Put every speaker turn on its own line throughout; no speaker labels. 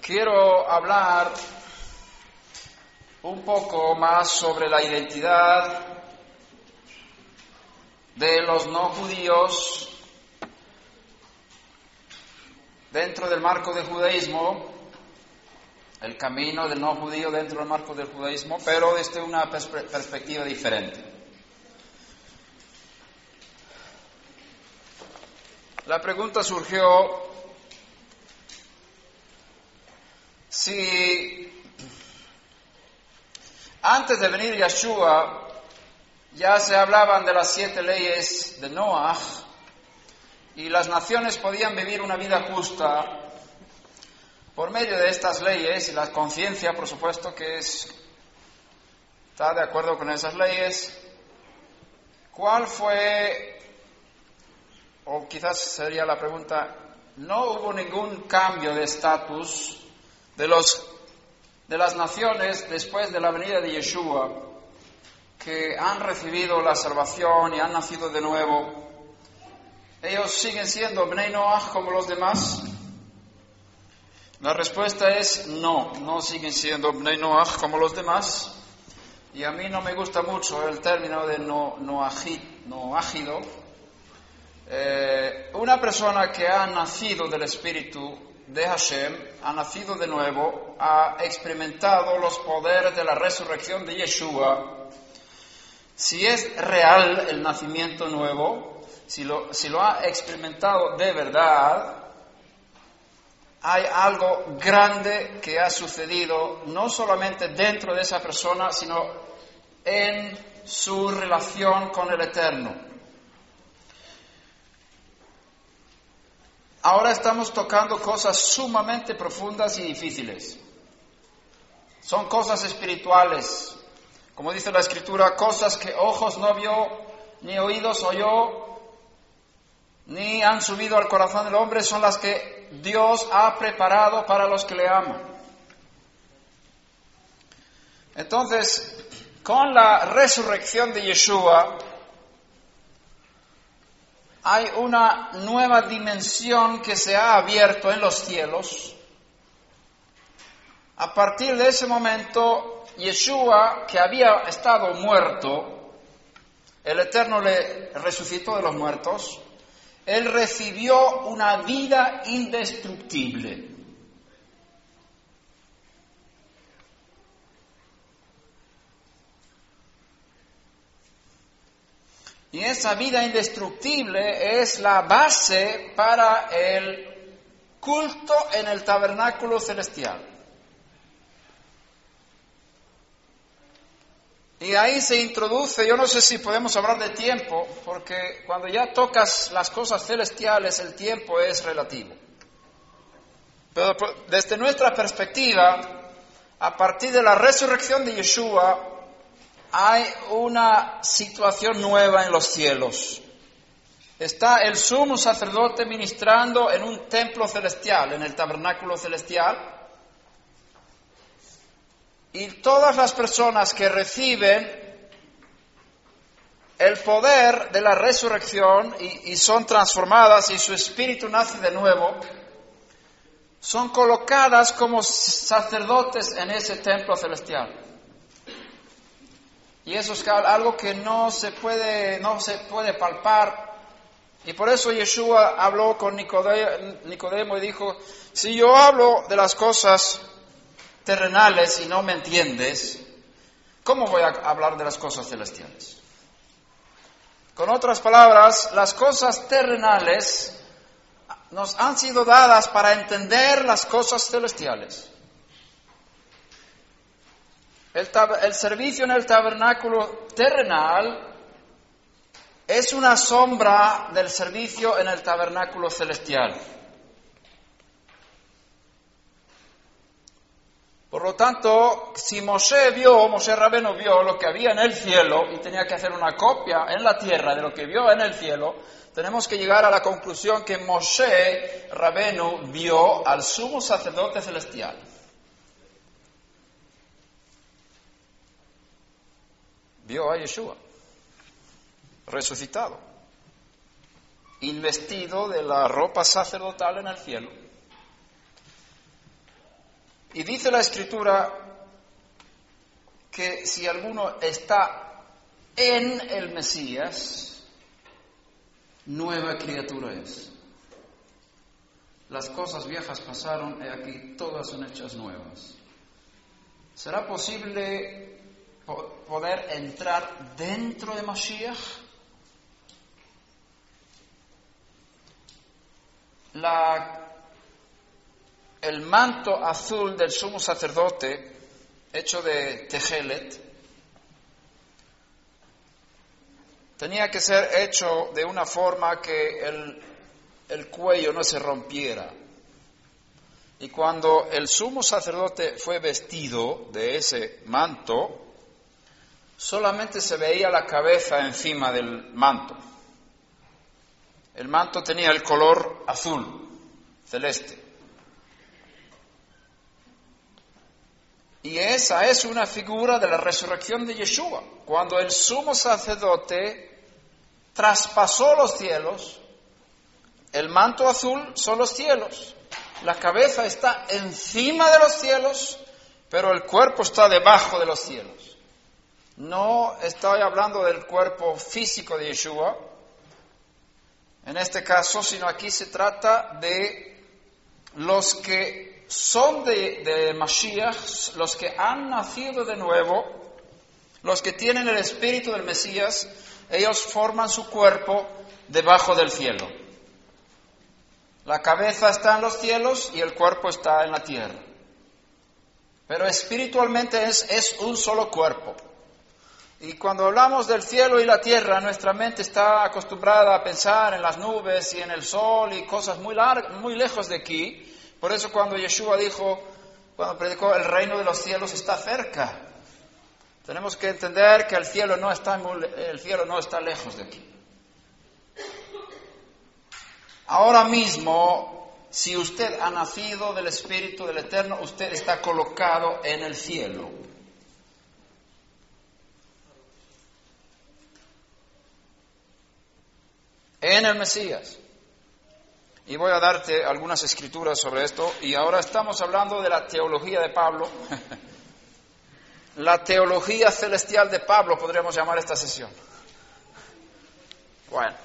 Quiero hablar un poco más sobre la identidad de los no judíos dentro del marco del judaísmo, el camino del no judío dentro del marco del judaísmo, pero desde una perspectiva diferente. La pregunta surgió si antes de venir Yeshua ya se hablaban de las 7 leyes de Noah y las naciones podían vivir una vida justa por medio de estas leyes, y la conciencia, por supuesto, que está de acuerdo con esas leyes. ¿Cuál fue, o quizás sería la pregunta, no hubo ningún cambio de estatus de las naciones después de la venida de Yeshua, que han recibido la salvación y han nacido de nuevo? ¿Ellos siguen siendo Bnei Noach como los demás? La respuesta es no siguen siendo Bnei Noach como los demás. Y a mí no me gusta mucho el término de noágido. Una persona que ha nacido del Espíritu de Hashem, ha nacido de nuevo, ha experimentado los poderes de la resurrección de Yeshua. Si es real el nacimiento nuevo, si lo ha experimentado de verdad, hay algo grande que ha sucedido, no solamente dentro de esa persona, sino en su relación con el Eterno. Ahora estamos tocando cosas sumamente profundas y difíciles. Son cosas espirituales. Como dice la Escritura, cosas que ojos no vio, ni oídos oyó, ni han subido al corazón del hombre, son las que Dios ha preparado para los que le aman. Entonces, con la resurrección de Yeshua, hay una nueva dimensión que se ha abierto en los cielos. A partir de ese momento, Yeshua, que había estado muerto, el Eterno le resucitó de los muertos, Él recibió una vida indestructible. Y esa vida indestructible es la base para el culto en el tabernáculo celestial. Y ahí se introduce, yo no sé si podemos hablar de tiempo, porque cuando ya tocas las cosas celestiales, el tiempo es relativo. Pero desde nuestra perspectiva, a partir de la resurrección de Yeshua, hay una situación nueva en los cielos. Está el sumo sacerdote ministrando en un templo celestial, en el tabernáculo celestial. Y todas las personas que reciben el poder de la resurrección y son transformadas y su espíritu nace de nuevo, son colocadas como sacerdotes en ese templo celestial. Y eso es algo que no se puede palpar. Y por eso Yeshua habló con Nicodemo y dijo, si yo hablo de las cosas terrenales y no me entiendes, ¿cómo voy a hablar de las cosas celestiales? Con otras palabras, las cosas terrenales nos han sido dadas para entender las cosas celestiales. El servicio en el tabernáculo terrenal es una sombra del servicio en el tabernáculo celestial. Por lo tanto, si Moshe Rabenu vio lo que había en el cielo y tenía que hacer una copia en la tierra de lo que vio en el cielo, tenemos que llegar a la conclusión que Moshe Rabenu vio al sumo sacerdote celestial. Vio a Yeshua resucitado, investido de la ropa sacerdotal en el cielo. Y dice la Escritura que si alguno está en el Mesías, nueva criatura es. Las cosas viejas pasaron y aquí todas son hechas nuevas. ¿Será posible poder entrar dentro de Mashiach? El manto azul del sumo sacerdote, hecho de tejelet, tenía que ser hecho de una forma que el cuello no se rompiera. Y cuando el sumo sacerdote fue vestido de ese manto, solamente se veía la cabeza encima del manto. El manto tenía el color azul, celeste. Y esa es una figura de la resurrección de Yeshua. Cuando el sumo sacerdote traspasó los cielos, el manto azul son los cielos. La cabeza está encima de los cielos, pero el cuerpo está debajo de los cielos. No estoy hablando del cuerpo físico de Yeshua, en este caso, sino aquí se trata de los que son de Mashiach, los que han nacido de nuevo, los que tienen el espíritu del Mesías, ellos forman su cuerpo debajo del cielo. La cabeza está en los cielos y el cuerpo está en la tierra. Pero espiritualmente es un solo cuerpo. Y cuando hablamos del cielo y la tierra, nuestra mente está acostumbrada a pensar en las nubes y en el sol y cosas muy lejos de aquí. Por eso cuando Yeshua cuando predicó, el reino de los cielos está cerca. Tenemos que entender que el cielo no está lejos de aquí. Ahora mismo, si usted ha nacido del Espíritu del Eterno, usted está colocado en el cielo. En el Mesías. Y voy a darte algunas escrituras sobre esto. Y ahora estamos hablando de la teología de Pablo. La teología celestial de Pablo, podríamos llamar esta sesión. Bueno.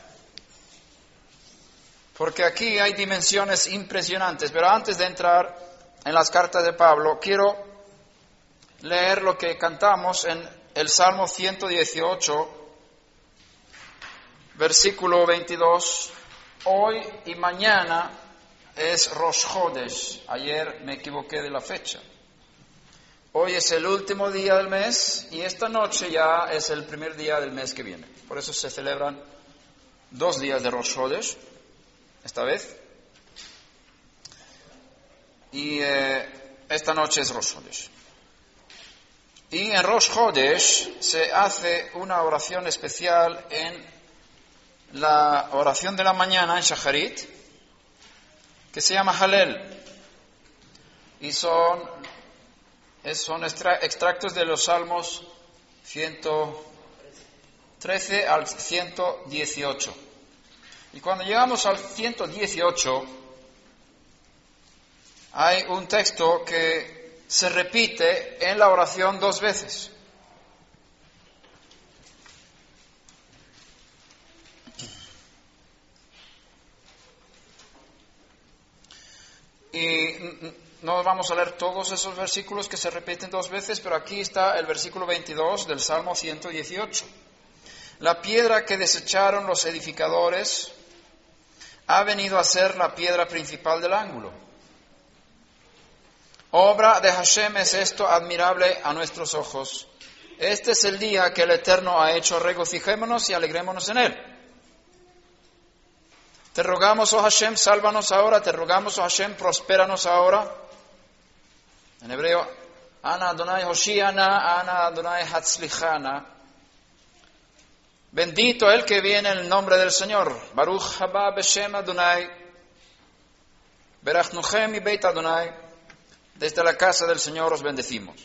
Porque aquí hay dimensiones impresionantes. Pero antes de entrar en las cartas de Pablo, quiero leer lo que cantamos en el Salmo 118, versículo 22. Hoy y mañana es Rosh Chodesh. Ayer me equivoqué de la fecha. Hoy es el último día del mes y esta noche ya es el primer día del mes que viene. Por eso se celebran 2 días de Rosh Chodesh, esta vez. Y esta noche es Rosh Chodesh. Y en Rosh Chodesh se hace una oración especial en la oración de la mañana en Shacharit, que se llama Halel, y son extractos de los Salmos 113 al 118. Y cuando llegamos al 118, hay un texto que se repite en la oración 2 veces. Y no vamos a leer todos esos versículos que se repiten 2 veces, pero aquí está el versículo 22 del Salmo 118. La piedra que desecharon los edificadores ha venido a ser la piedra principal del ángulo. Obra de Hashem es esto admirable a nuestros ojos. Este es el día que el Eterno ha hecho, regocijémonos y alegrémonos en él. Te rogamos, oh Hashem, sálvanos ahora. Te rogamos, oh Hashem, prospéranos ahora. En hebreo, Ana Adonai Hoshiana, Ana Adonai Hatzlichana. Bendito el que viene en el nombre del Señor. Baruch haba beshem Adonai. Berachnuchem y Beit Adonai. Desde la casa del Señor os bendecimos.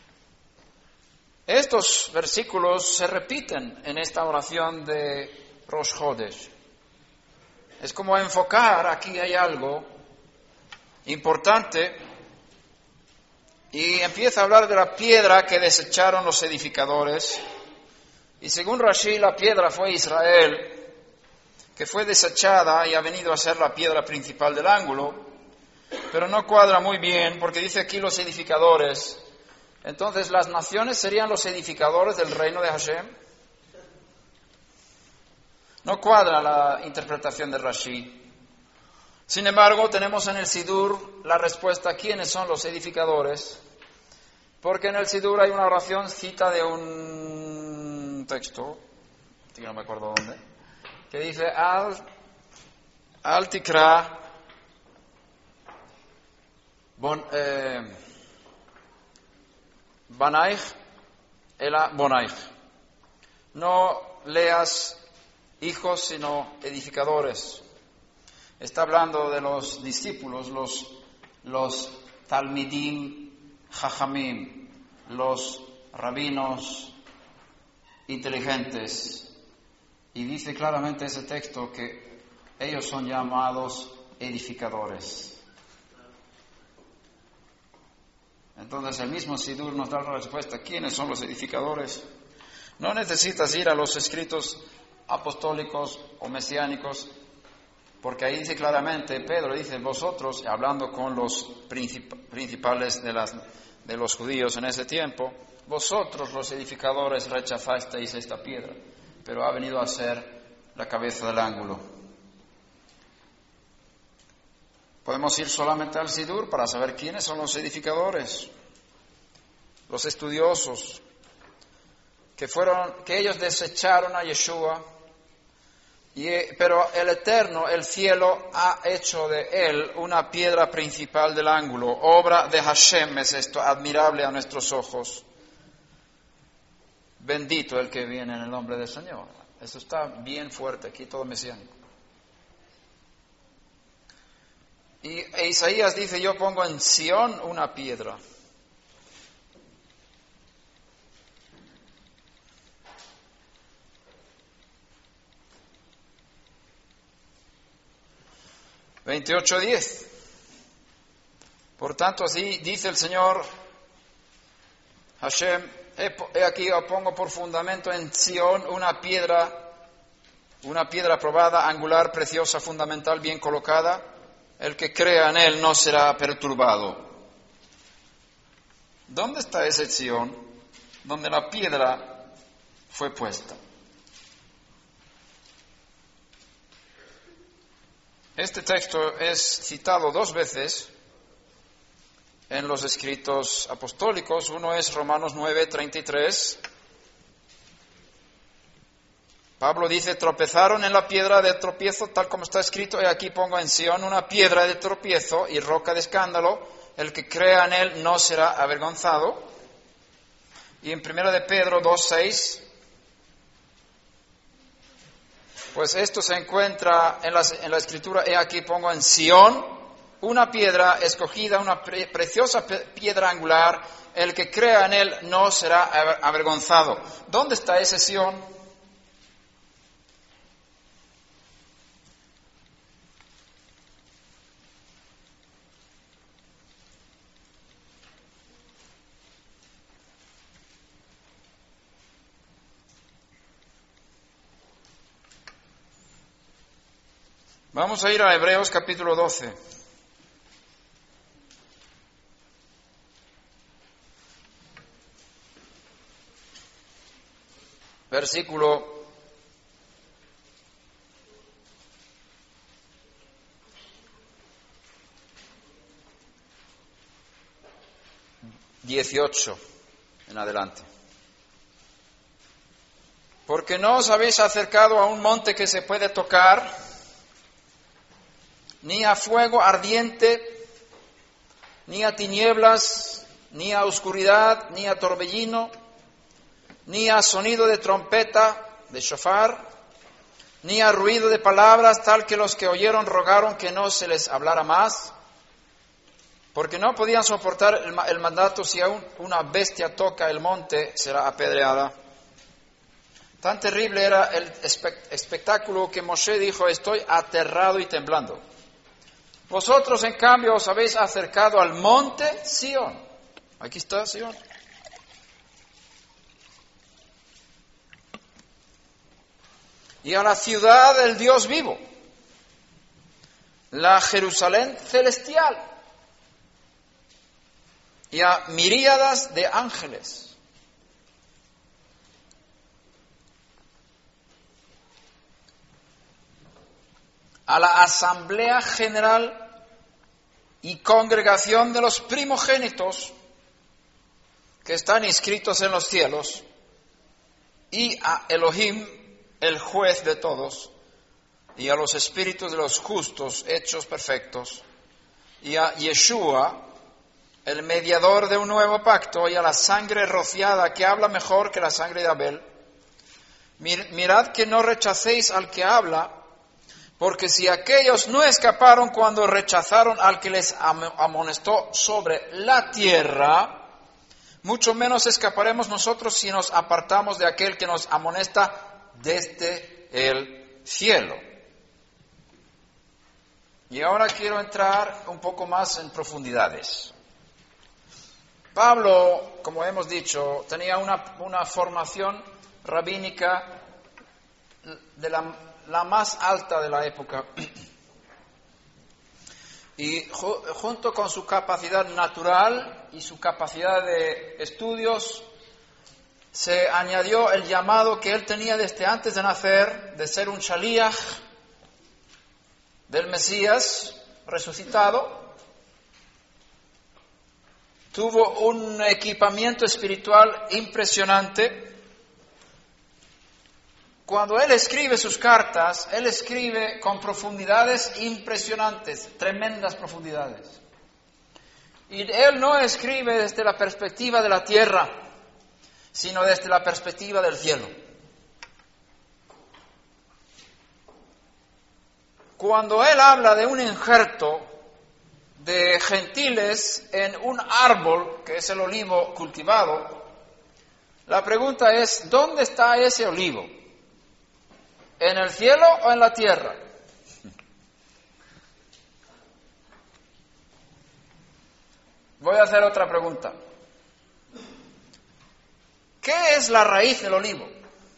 Estos versículos se repiten en esta oración de Rosh Chodesh. Es como enfocar, aquí hay algo importante, Y empieza a hablar de la piedra que desecharon los edificadores. Y según Rashi, la piedra fue Israel, que fue desechada y ha venido a ser la piedra principal del ángulo. Pero no cuadra muy bien, porque dice aquí los edificadores. Entonces, ¿las naciones serían los edificadores del reino de Hashem? No cuadra la interpretación de Rashi. Sin embargo, tenemos en el Sidur la respuesta a quiénes son los edificadores, porque en el Sidur hay una oración, cita de un texto, que no me acuerdo dónde, que dice, Al tikra banaich ela bonaich. No leas hijos, sino edificadores. Está hablando de los discípulos, los talmidim jajamim, los rabinos inteligentes. Y dice claramente ese texto que ellos son llamados edificadores. Entonces el mismo Sidur nos da la respuesta. ¿Quiénes son los edificadores? No necesitas ir a los escritos apostólicos o mesiánicos, porque ahí dice claramente, Pedro dice, vosotros, hablando con los principales de los judíos en ese tiempo, vosotros los edificadores rechazasteis esta piedra, pero ha venido a ser la cabeza del ángulo. Podemos ir solamente al Sidur para saber quiénes son los edificadores, los estudiosos, que ellos desecharon a Yeshua. Pero el Eterno, el cielo, ha hecho de él una piedra principal del ángulo. Obra de Hashem es esto, admirable a nuestros ojos. Bendito el que viene en el nombre del Señor. Eso está bien fuerte aquí, todo mesiánico. Y Isaías dice, yo pongo en Sión una piedra. (28:10). Por tanto, así dice el Señor Hashem, he aquí yo pongo por fundamento en Sión una piedra probada, angular, preciosa, fundamental, bien colocada. El que crea en él no será perturbado. ¿Dónde está ese Sión donde la piedra fue puesta? Este texto es citado 2 veces en los escritos apostólicos. Uno es Romanos 9:33. Pablo dice, tropezaron en la piedra de tropiezo, tal como está escrito, y aquí pongo en Sión una piedra de tropiezo y roca de escándalo, el que crea en él no será avergonzado. Y en 1 de Pedro 2:6, pues esto se encuentra en la escritura, y aquí pongo en Sión una piedra escogida, una preciosa piedra angular, el que crea en él no será avergonzado. ¿Dónde está ese Sión? Vamos a ir a Hebreos capítulo 12. Versículo 18 en adelante. Porque no os habéis acercado a un monte que se puede tocar, ni a fuego ardiente, ni a tinieblas, ni a oscuridad, ni a torbellino, ni a sonido de trompeta, de shofar, ni a ruido de palabras, tal que los que oyeron rogaron que no se les hablara más, porque no podían soportar el mandato, si aún una bestia toca el monte, será apedreada. Tan terrible era el espectáculo que Moshe dijo, estoy aterrado y temblando. Vosotros, en cambio, os habéis acercado al monte Sión Aquí está, Señor. Y a la ciudad del Dios vivo, la Jerusalén celestial, y a miríadas de ángeles. A la asamblea general y congregación de los primogénitos que están inscritos en los cielos, y a Elohim, el juez de todos, y a los espíritus de los justos hechos perfectos, y a Yeshua, el mediador de un nuevo pacto, y a la sangre rociada que habla mejor que la sangre de Abel. Mirad que no rechacéis al que habla, porque si aquellos no escaparon cuando rechazaron al que les amonestó sobre la tierra, mucho menos escaparemos nosotros si nos apartamos de aquel que nos amonesta desde el cielo. Y ahora quiero entrar un poco más en profundidades. Pablo, como hemos dicho, tenía una formación rabínica de la más alta de la época. Y junto con su capacidad natural y su capacidad de estudios, se añadió el llamado que él tenía desde antes de nacer, de ser un shaliach del Mesías resucitado. Tuvo un equipamiento espiritual impresionante. Cuando él escribe sus cartas, él escribe con profundidades impresionantes, tremendas profundidades. Y él no escribe desde la perspectiva de la tierra, sino desde la perspectiva del cielo. Cuando él habla de un injerto de gentiles en un árbol, que es el olivo cultivado, la pregunta es, ¿dónde está ese olivo? ¿En el cielo o en la tierra? Voy a hacer otra pregunta. ¿Qué es la raíz del olivo?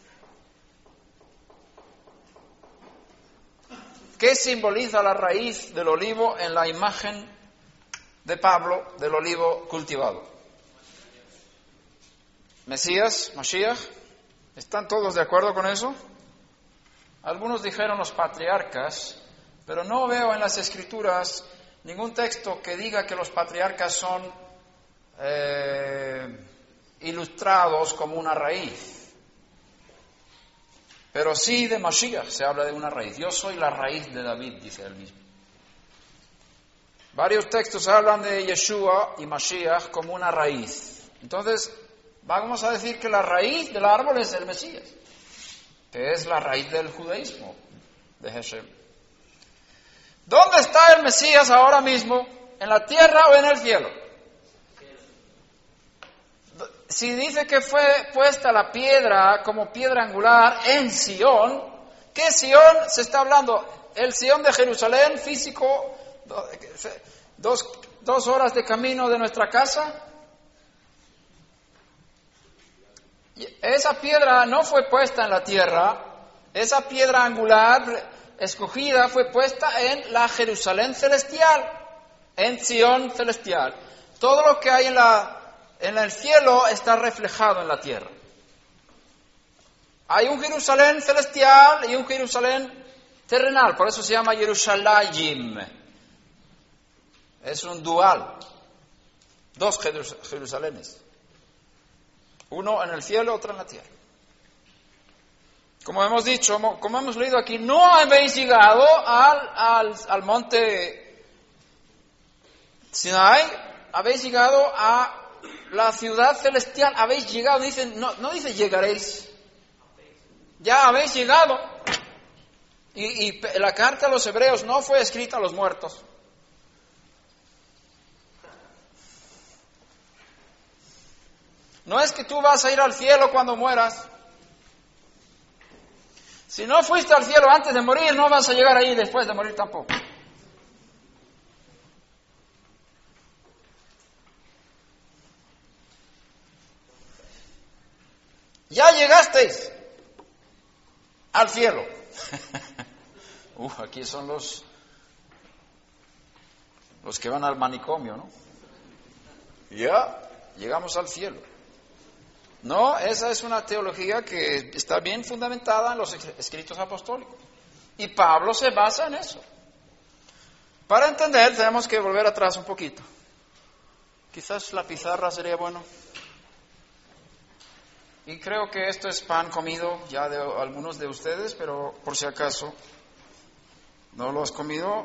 ¿Qué simboliza la raíz del olivo en la imagen de Pablo del olivo cultivado? Mesías, Mashiach. ¿Están todos de acuerdo con eso? Algunos dijeron los patriarcas, pero no veo en las Escrituras ningún texto que diga que los patriarcas son ilustrados como una raíz. Pero sí de Mashiach se habla de una raíz. Yo soy la raíz de David, dice él mismo. Varios textos hablan de Yeshua y Mashiach como una raíz. Entonces, vamos a decir que la raíz del árbol es el Mesías, que es la raíz del judaísmo de Hashem. ¿Dónde está el Mesías ahora mismo? ¿En la tierra o en el cielo? Si dice que fue puesta la piedra como piedra angular en Sion, ¿qué Sion se está hablando? ¿El Sion de Jerusalén físico, 2 horas de camino de nuestra casa? Esa piedra no fue puesta en la tierra, esa piedra angular escogida fue puesta en la Jerusalén celestial, en Sion celestial. Todo lo que hay en el cielo está reflejado en la tierra. Hay un Jerusalén celestial y un Jerusalén terrenal, por eso se llama Yerushalayim. Es un dual, 2 Jerusalenes. Uno en el cielo, otro en la tierra. Como hemos dicho, como hemos leído aquí, no habéis llegado al monte Sinai, habéis llegado a la ciudad celestial, habéis llegado, no dice llegaréis, ya habéis llegado. Y la carta a los hebreos no fue escrita a los muertos. No es que tú vas a ir al cielo cuando mueras. Si no fuiste al cielo antes de morir, no vas a llegar ahí después de morir tampoco. ya llegasteis al cielo. Aquí son los que van al manicomio, ¿no? Ya llegamos al cielo. No, esa es una teología que está bien fundamentada en los escritos apostólicos. Y Pablo se basa en eso. Para entender, tenemos que volver atrás un poquito. Quizás la pizarra sería bueno. Y creo que esto es pan comido ya de algunos de ustedes, pero por si acaso no lo has comido,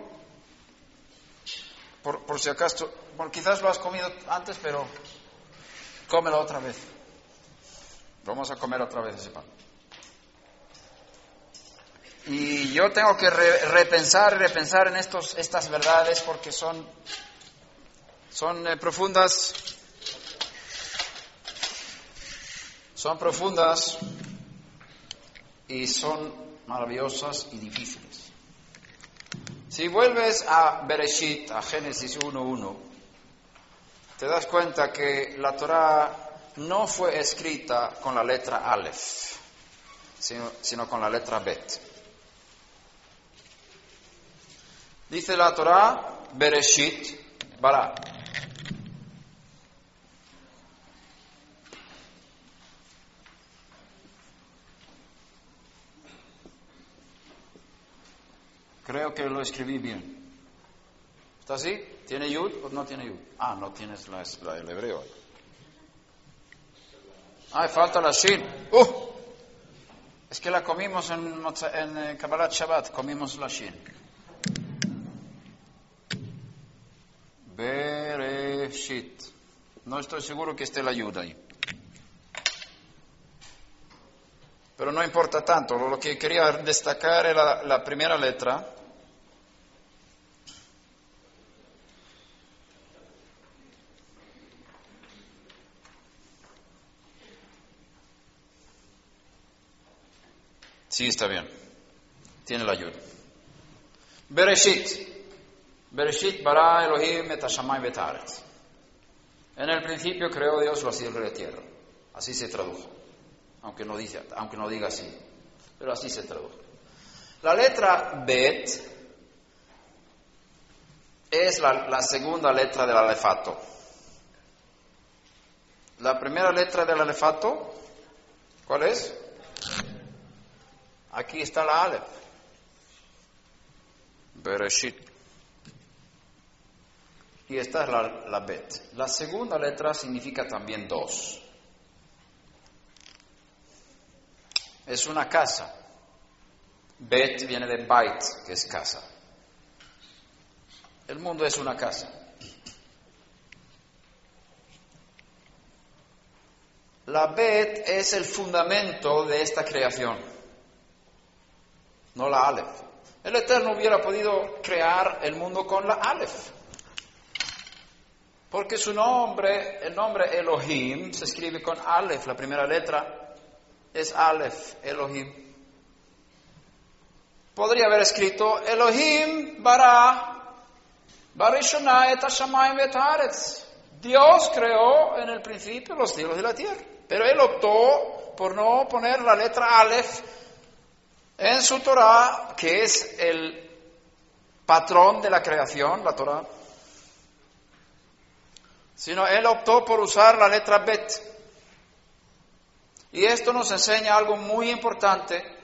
por si acaso, bueno, quizás lo has comido antes, pero cómelo otra vez. Vamos a comer otra vez ese pan. Y yo tengo que repensar en estas verdades porque son profundas. Son profundas y son maravillosas y difíciles. Si vuelves a Bereshit, a Génesis 1:1, te das cuenta que la Torá no fue escrita con la letra Aleph, sino con la letra Bet. Dice la Torá, Bereshit bara. Creo que lo escribí bien. ¿Está así? ¿Tiene yud o no tiene yud? No tienes el hebreo. Falta la shin. Es que la comimos en Kabbalat Shabbat, comimos la shin. Bereshit. No estoy seguro que esté la yud ahí. Pero no importa tanto. Lo que quería destacar era la primera letra. Sí, está bien. Tiene la ayuda. Bereshit. Bereshit bara Elohim et hashamayim ve'et haaretz. En el principio creó Dios los cielos y la tierra. Así se tradujo. Aunque no diga así. Pero así se tradujo. La letra Bet es la segunda letra del alefato. La primera letra del alefato, ¿cuál es? Aquí está la Aleph. Bereshit. Y esta es la Bet. La segunda letra significa también dos. Es una casa. Bet viene de Bait, que es casa. El mundo es una casa. La Bet es el fundamento de esta creación, no la Aleph. El Eterno hubiera podido crear el mundo con la Aleph, porque el nombre Elohim, se escribe con Aleph, la primera letra es Aleph, Elohim. Podría haber escrito Elohim bara barishona et hashamayim ve'et haaretz. Dios creó en el principio los cielos y la tierra, pero él optó por no poner la letra Aleph en su Torah, que es el patrón de la creación, la Torah, sino él optó por usar la letra Bet. Y esto nos enseña algo muy importante,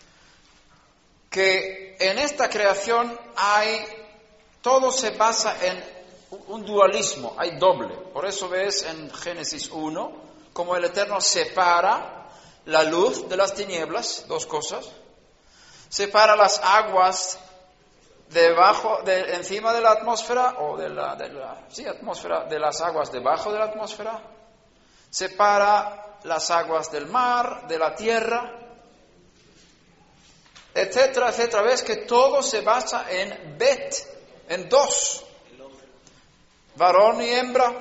que en esta creación todo se basa en un dualismo, hay doble. Por eso ves en Génesis 1 como el Eterno separa la luz de las tinieblas, dos cosas. Separa las aguas encima de la atmósfera, o atmósfera, de las aguas debajo de la atmósfera. Separa las aguas del mar, de la tierra, etcétera, etcétera. Ves que todo se basa en Bet, en dos, varón y hembra.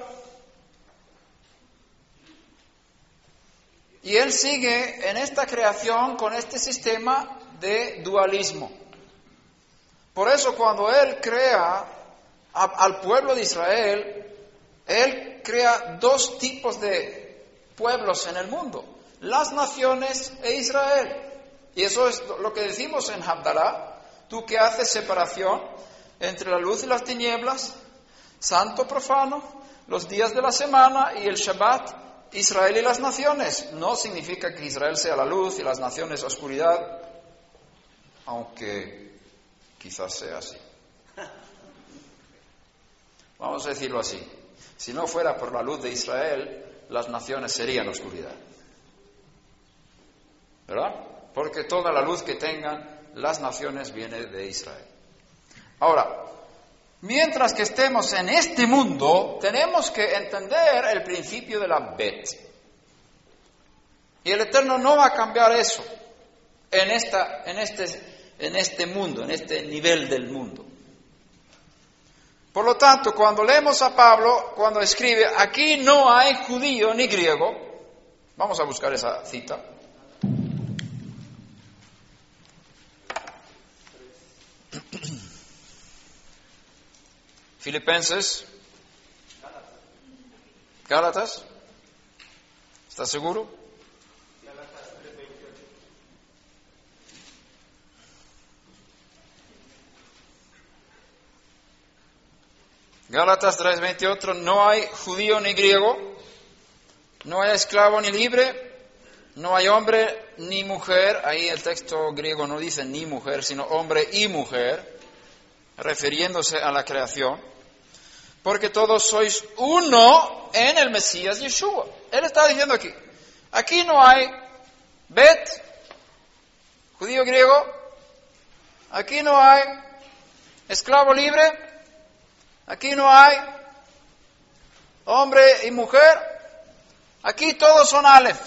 Y él sigue en esta creación con este sistema de dualismo. Por eso cuando él crea al pueblo de Israel, él crea dos tipos de pueblos en el mundo. las naciones e Israel. Y eso es lo que decimos en Havdalah. Tú que haces separación entre la luz y las tinieblas, santo, profano, los días de la semana y el Shabbat, Israel y las naciones. No significa que Israel sea la luz y las naciones oscuridad, aunque quizás sea así. Vamos a decirlo así. Si no fuera por la luz de Israel, las naciones serían oscuridad. ¿Verdad? Porque toda la luz que tengan las naciones viene de Israel. Ahora, mientras que estemos en este mundo, tenemos que entender el principio de la Bet. Y el Eterno no va a cambiar eso en este mundo, en este nivel del mundo. Por lo tanto, cuando leemos a Pablo, cuando escribe, aquí no hay judío ni griego, vamos a buscar esa cita. Filipenses, Gálatas, ¿estás seguro? Gálatas 3:28, no hay judío ni griego, no hay esclavo ni libre, no hay hombre ni mujer, ahí el texto griego no dice ni mujer, sino hombre y mujer, refiriéndose a la creación, porque todos sois uno en el Mesías Yeshua. Él está diciendo aquí no hay Bet, judío griego, aquí no hay esclavo libre, aquí no hay hombre y mujer, aquí todos son Aleph,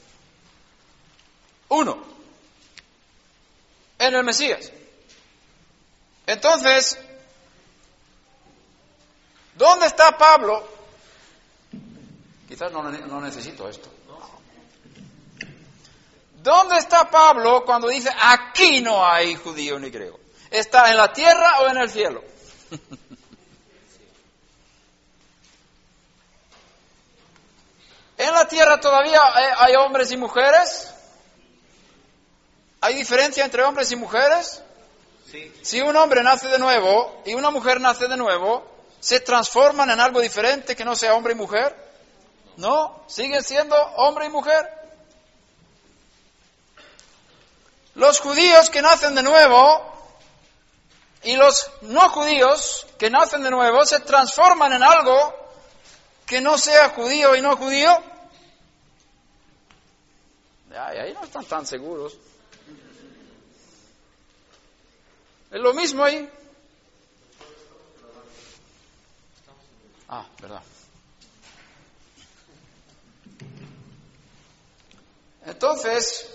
uno, en el Mesías. Entonces, ¿dónde está Pablo? Quizás no necesito esto. ¿Dónde está Pablo cuando dice aquí no hay judío ni griego? ¿Está en la tierra o en el cielo? ¿En la tierra todavía hay hombres y mujeres? ¿Hay diferencia entre hombres y mujeres? Sí. Si un hombre nace de nuevo y una mujer nace de nuevo, ¿se transforman en algo diferente que no sea hombre y mujer? No, siguen siendo hombre y mujer. Los judíos que nacen de nuevo y los no judíos que nacen de nuevo se transforman en algo que no sea judío y no judío. Ahí no están tan seguros. Es lo mismo ahí. Verdad. Entonces,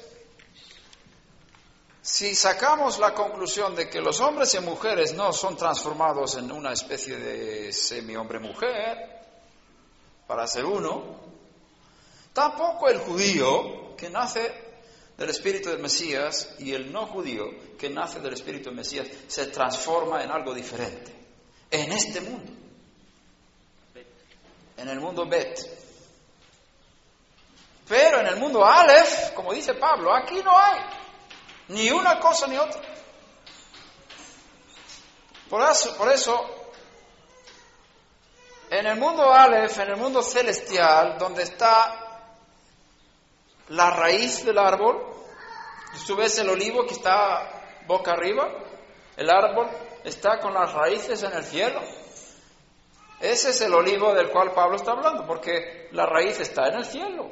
si sacamos la conclusión de que los hombres y mujeres no son transformados en una especie de semi-hombre-mujer para ser uno, tampoco el judío que nace del espíritu del Mesías y el no judío que nace del espíritu del Mesías se transforma en algo diferente en este mundo, en el mundo Bet. Pero en el mundo Aleph, como dice Pablo, aquí no hay ni una cosa ni otra. Por eso, en el mundo Aleph, en el mundo celestial, donde está la raíz del árbol, tú ves el olivo que está boca arriba, el árbol está con las raíces en el cielo. Ese es el olivo del cual Pablo está hablando, porque la raíz está en el cielo.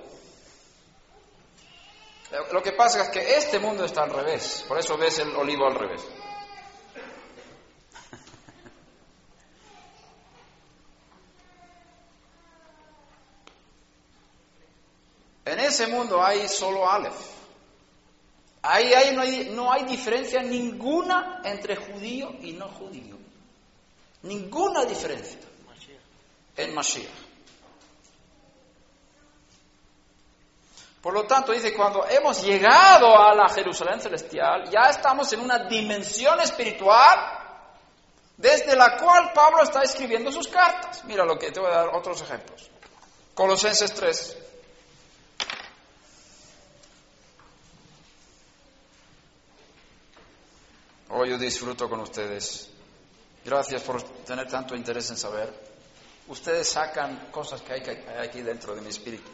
Lo que pasa es que este mundo está al revés, por eso ves el olivo al revés. En ese mundo hay solo Aleph. Ahí no hay diferencia ninguna entre judío y no judío. Ninguna diferencia en Mashiach. Por lo tanto, dice, cuando hemos llegado a la Jerusalén celestial, ya estamos en una dimensión espiritual desde la cual Pablo está escribiendo sus cartas. Mira lo que te voy a dar otros ejemplos. Colosenses 3. Oh, yo disfruto con ustedes. Gracias por tener tanto interés en saber. Ustedes sacan cosas que hay aquí dentro de mi espíritu.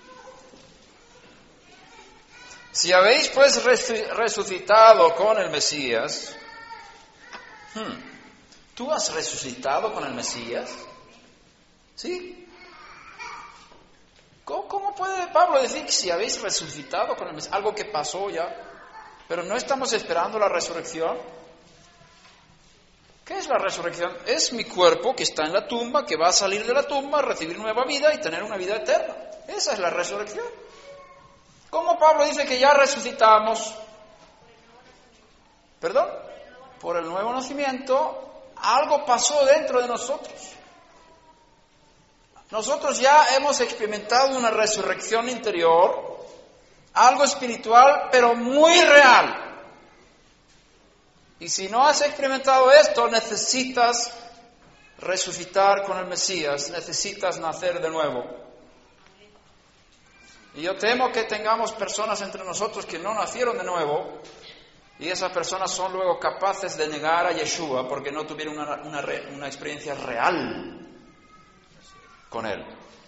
Si habéis pues resucitado con el Mesías, ¿tú has resucitado con el Mesías? ¿Sí? ¿Cómo puede Pablo decir que si habéis resucitado con el Mesías? Algo que pasó ya, pero no estamos esperando la resurrección. ¿Qué es la resurrección? Es mi cuerpo que está en la tumba, que va a salir de la tumba, recibir nueva vida y tener una vida eterna. Esa es la resurrección. ¿Cómo Pablo dice que ya resucitamos? ¿Perdón? Por el nuevo nacimiento, algo pasó dentro de nosotros. Nosotros ya hemos experimentado una resurrección interior, algo espiritual, pero muy real. Y si no has experimentado esto, necesitas resucitar con el Mesías, necesitas nacer de nuevo. Y yo temo que tengamos personas entre nosotros que no nacieron de nuevo, y esas personas son luego capaces de negar a Yeshua porque no tuvieron una experiencia real con Él.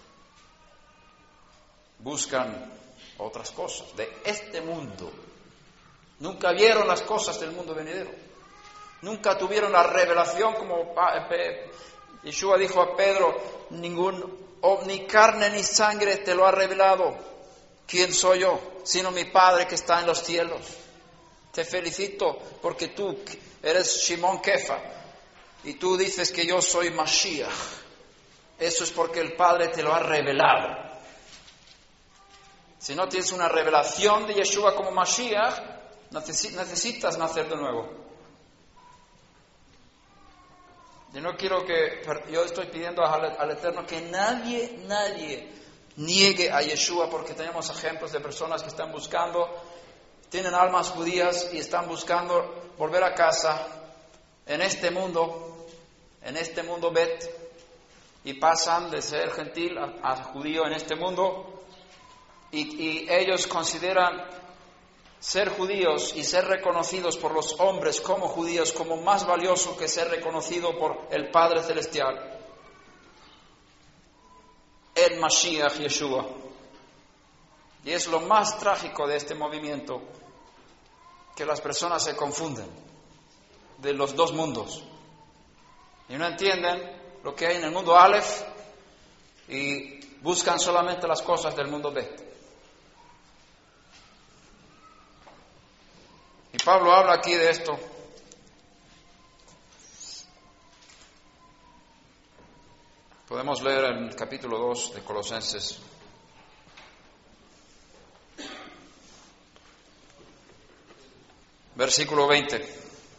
Buscan otras cosas de este mundo. Nunca vieron las cosas del mundo venidero. Nunca tuvieron la revelación como Yeshua dijo a Pedro, ni carne ni sangre te lo ha revelado. ¿Quién soy yo? Sino mi Padre que está en los cielos. Te felicito porque tú eres Shimon Kefa y tú dices que yo soy Mashiach. Eso es porque el Padre te lo ha revelado. Si no tienes una revelación de Yeshua como Mashiach, necesitas nacer de nuevo. Yo estoy pidiendo al Eterno que nadie niegue a Yeshua, porque tenemos ejemplos de personas que están buscando, tienen almas judías y están buscando volver a casa en este mundo Bet, y pasan de ser gentil a judío en este mundo, y ellos consideran ser judíos y ser reconocidos por los hombres como judíos como más valioso que ser reconocido por el Padre Celestial, el Mashiach Yeshua. Y es lo más trágico de este movimiento, que las personas se confunden de los dos mundos y no entienden lo que hay en el mundo Aleph y buscan solamente las cosas del mundo Bet. Y Pablo habla aquí de esto. Podemos leer en el capítulo 2 de Colosenses. Versículo 20.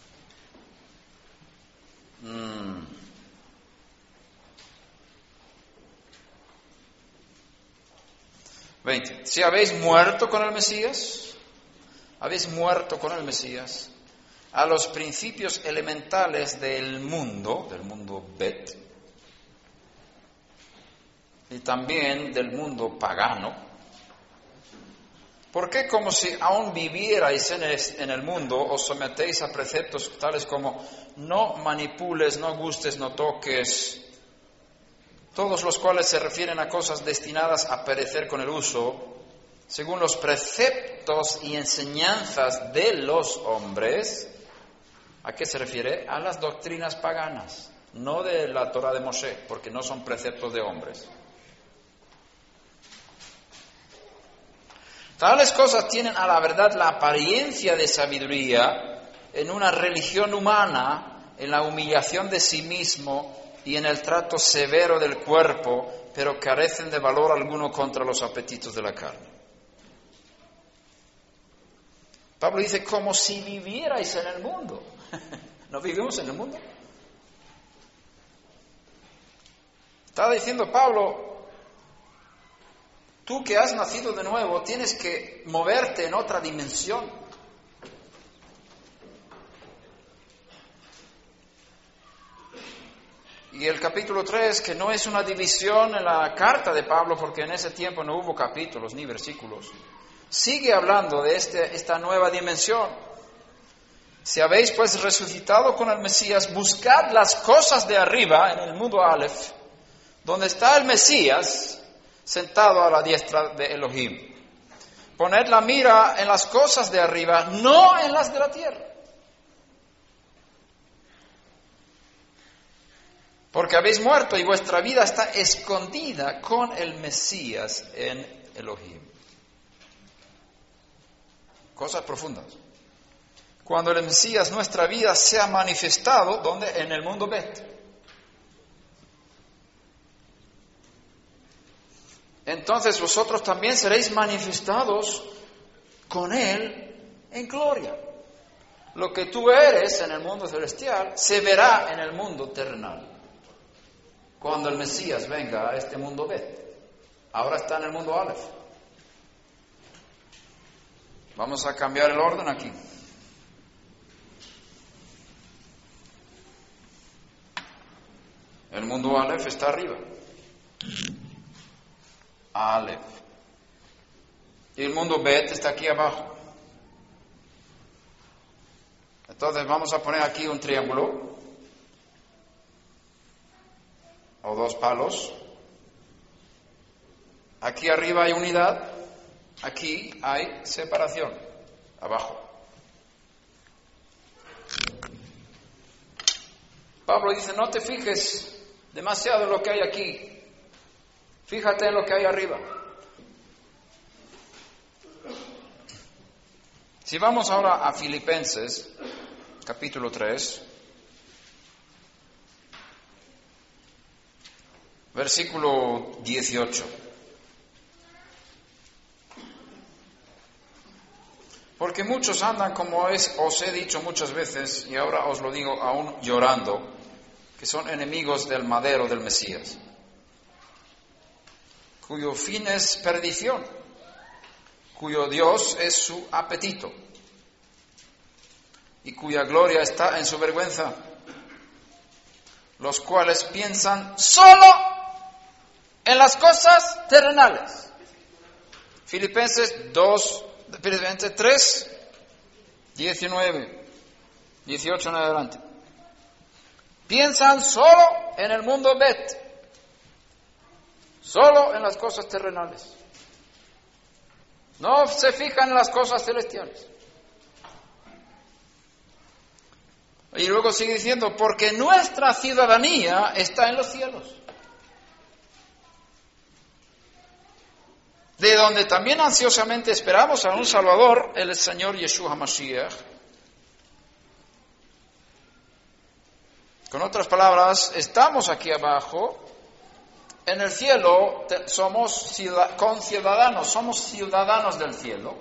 20. Si habéis muerto con el Mesías, habéis muerto con el Mesías a los principios elementales del mundo Bet, y también del mundo pagano. ¿Por qué, como si aún vivierais en el mundo, os sometéis a preceptos tales como no manipules, no gustes, no toques, todos los cuales se refieren a cosas destinadas a perecer con el uso, según los preceptos y enseñanzas de los hombres? ¿A qué se refiere? A las doctrinas paganas, no de la Torah de Moshe, porque no son preceptos de hombres. Tales cosas tienen a la verdad la apariencia de sabiduría en una religión humana, en la humillación de sí mismo y en el trato severo del cuerpo, pero carecen de valor alguno contra los apetitos de la carne. Pablo dice, como si vivierais en el mundo. ¿No vivimos en el mundo? Estaba diciendo Pablo, tú que has nacido de nuevo, tienes que moverte en otra dimensión. Y el capítulo 3, que no es una división en la carta de Pablo, porque en ese tiempo no hubo capítulos ni versículos, sigue hablando de esta nueva dimensión. Si habéis pues resucitado con el Mesías, buscad las cosas de arriba, en el mundo Aleph, donde está el Mesías sentado a la diestra de Elohim. Poned la mira en las cosas de arriba, no en las de la tierra. Porque habéis muerto y vuestra vida está escondida con el Mesías en Elohim. Cosas profundas. Cuando el Mesías, nuestra vida, sea manifestado, ¿dónde? En el mundo Bet. Entonces vosotros también seréis manifestados con Él en gloria. Lo que tú eres en el mundo celestial se verá en el mundo terrenal. Cuando el Mesías venga a este mundo Bet. Ahora está en el mundo Aleph. Vamos a cambiar el orden aquí. El mundo Aleph está arriba. Aleph. Y el mundo Bet está aquí abajo. Entonces vamos a poner aquí un triángulo. O dos palos. Aquí arriba hay unidad. Aquí hay separación. Abajo. Pablo dice, no te fijes demasiado en lo que hay aquí. Fíjate en lo que hay arriba. Si vamos ahora a Filipenses, capítulo 3, versículo 18. Porque muchos andan como os he dicho muchas veces, y ahora os lo digo aún llorando, que son enemigos del madero del Mesías, cuyo fin es perdición, cuyo Dios es su apetito, y cuya gloria está en su vergüenza, los cuales piensan solo en las cosas terrenales. Filipenses 3, 19, 18 en adelante. Piensan solo en el mundo Bet, solo en las cosas terrenales. No se fijan en las cosas celestiales. Y luego sigue diciendo, porque nuestra ciudadanía está en los cielos, de donde también ansiosamente esperamos a un Salvador, el Señor Yeshua HaMashiach. Con otras palabras, estamos aquí abajo, en el cielo somos ciudadanos del cielo.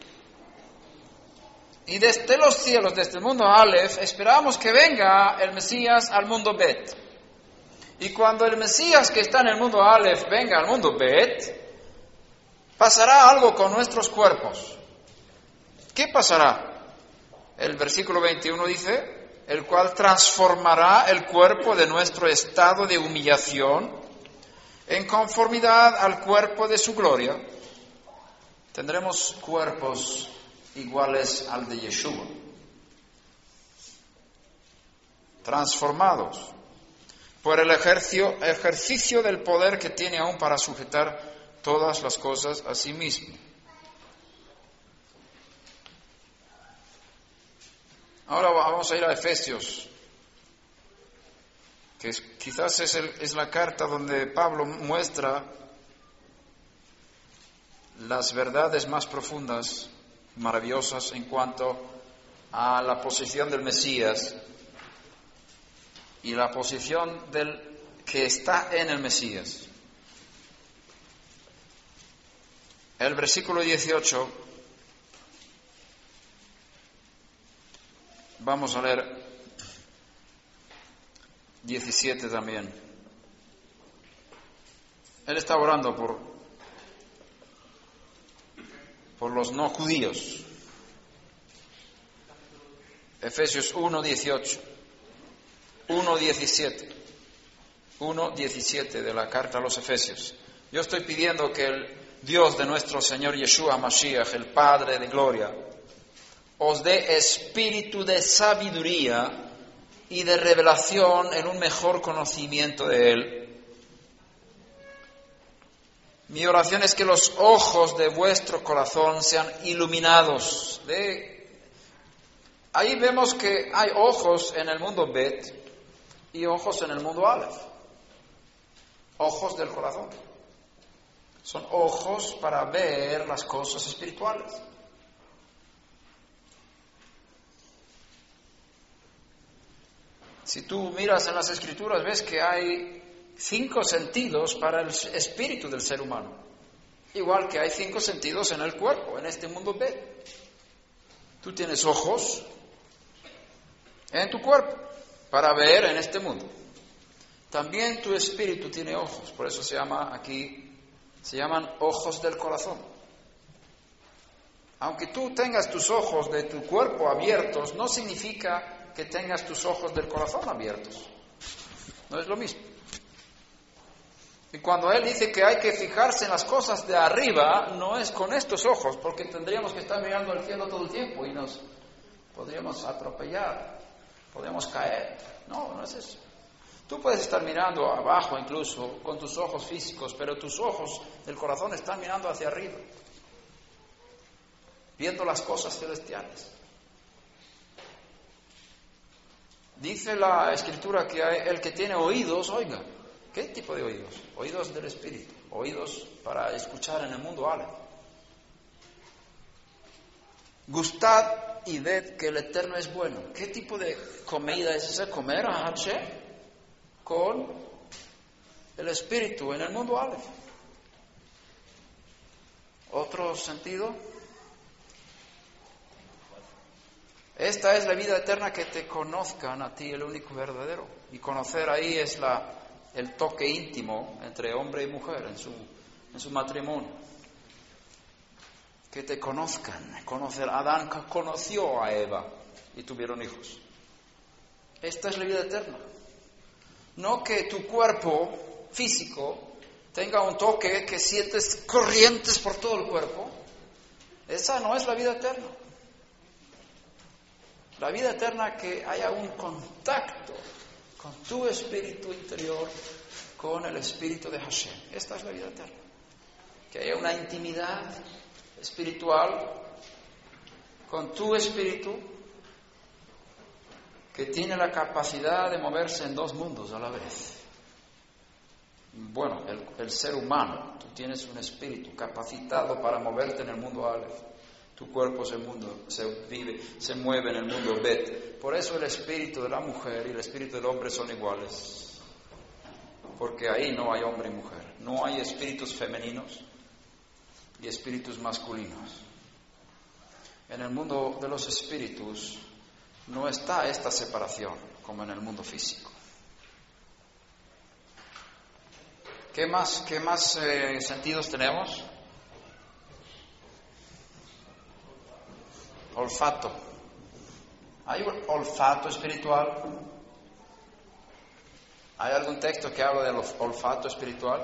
Y desde los cielos, desde el mundo Aleph, esperamos que venga el Mesías al mundo Bet. Y cuando el Mesías que está en el mundo Aleph venga al mundo Bet, pasará algo con nuestros cuerpos. ¿Qué pasará? El versículo 21 dice, el cual transformará el cuerpo de nuestro estado de humillación en conformidad al cuerpo de su gloria. Tendremos cuerpos iguales al de Yeshua, transformados por el ejercicio del poder que tiene aún para sujetar todas las cosas a sí mismo. Ahora vamos a ir a Efesios, que quizás es la carta donde Pablo muestra las verdades más profundas, maravillosas en cuanto a la posición del Mesías y la posición del que está en el Mesías. El versículo 18, vamos a leer 17 también. Él está orando por los no judíos. Efesios 1:18, 1:17 de la carta a los Efesios. Yo estoy pidiendo que el Dios de nuestro Señor Yeshua Mashiach, el Padre de gloria, os dé espíritu de sabiduría y de revelación en un mejor conocimiento de Él. Mi oración es que los ojos de vuestro corazón sean iluminados. Ahí vemos que hay ojos en el mundo Bet y ojos en el mundo Aleph. Ojos del corazón. Son ojos para ver las cosas espirituales. Si tú miras en las Escrituras, ves que hay 5 sentidos para el espíritu del ser humano. Igual que hay 5 sentidos en el cuerpo, en este mundo B. Tú tienes ojos en tu cuerpo para ver en este mundo. También tu espíritu tiene ojos, por eso se llaman ojos del corazón. Aunque tú tengas tus ojos de tu cuerpo abiertos, no significa que tengas tus ojos del corazón abiertos. No es lo mismo. Y cuando Él dice que hay que fijarse en las cosas de arriba, no es con estos ojos, porque tendríamos que estar mirando al cielo todo el tiempo y nos podríamos atropellar, podríamos caer. No, no es eso. Tú puedes estar mirando abajo incluso con tus ojos físicos, pero tus ojos del corazón están mirando hacia arriba, viendo las cosas celestiales. Dice la Escritura que el que tiene oídos, oiga. ¿Qué tipo de oídos? Oídos del Espíritu, oídos para escuchar en el mundo Aleph. Gustad y ved que el Eterno es bueno. ¿Qué tipo de comida es esa? Comer a Hashem con el Espíritu en el mundo Aleph. ¿Otro sentido? Esta es la vida eterna, que te conozcan a ti, el único verdadero. Y conocer ahí es el toque íntimo entre hombre y mujer en su matrimonio. Que te conozcan. Adán conoció a Eva y tuvieron hijos. Esta es la vida eterna. No que tu cuerpo físico tenga un toque que sientes corrientes por todo el cuerpo. Esa no es la vida eterna. La vida eterna, que haya un contacto con tu espíritu interior, con el espíritu de Hashem. Esta es la vida eterna. Que haya una intimidad espiritual con tu espíritu, que tiene la capacidad de moverse en 2 mundos a la vez. Bueno, el ser humano, tú tienes un espíritu capacitado para moverte en el mundo Aleph. Tu cuerpo se mueve en el mundo Bet. Por eso el espíritu de la mujer y el espíritu del hombre son iguales. Porque ahí no hay hombre y mujer. No hay espíritus femeninos y espíritus masculinos. En el mundo de los espíritus no está esta separación como en el mundo físico. ¿Qué más sentidos tenemos? Olfato. ¿Hay un olfato espiritual? ¿Hay algún texto que habla del olfato espiritual?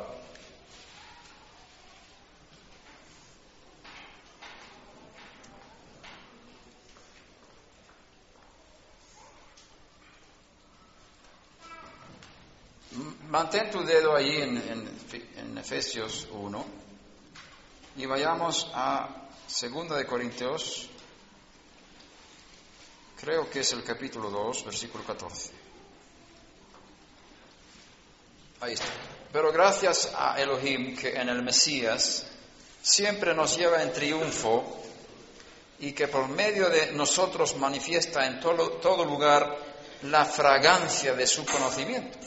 Mantén tu dedo ahí en Efesios 1 y vayamos a 2 de Corintios. Creo que es el capítulo 2, versículo 14. Ahí está. Pero gracias a Elohim, que en el Mesías siempre nos lleva en triunfo y que por medio de nosotros manifiesta en todo lugar la fragancia de su conocimiento.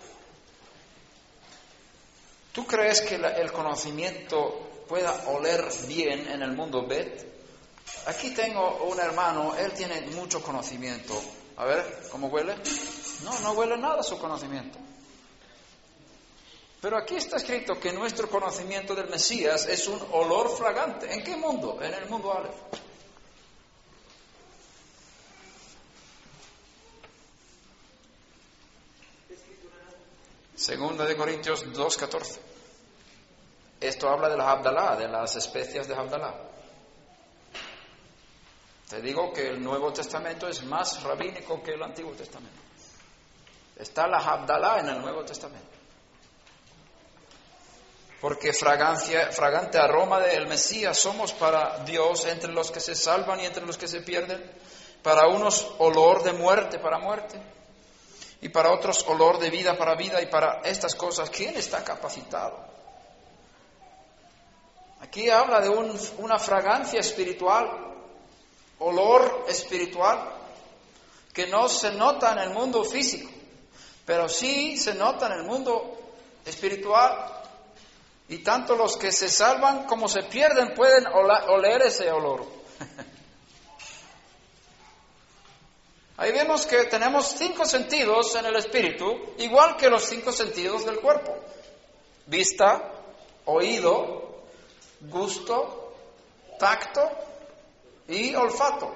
¿Tú crees que el conocimiento pueda oler bien en el mundo Bet? Aquí tengo un hermano, él tiene mucho conocimiento. A ver, ¿cómo huele? No huele nada su conocimiento. Pero aquí está escrito que nuestro conocimiento del Mesías es un olor fragante. ¿En qué mundo? En el mundo Aleph. Segunda de Corintios 2:14. Esto habla de la Abdalá, de las especias de Abdalá. Te digo que el Nuevo Testamento es más rabínico que el Antiguo Testamento. Está la Havdalah en el Nuevo Testamento. Porque fragante aroma del Mesías somos para Dios entre los que se salvan y entre los que se pierden. Para unos olor de muerte para muerte y para otros olor de vida para vida. Y para estas cosas, ¿quién está capacitado? Aquí habla de una fragancia espiritual, olor espiritual, que no se nota en el mundo físico, pero sí se nota en el mundo espiritual. Y tanto los que se salvan como se pierden pueden oler ese olor. Ahí vemos que tenemos 5 sentidos en el espíritu, igual que los 5 sentidos del cuerpo. Vista, oído, gusto, tacto y olfato.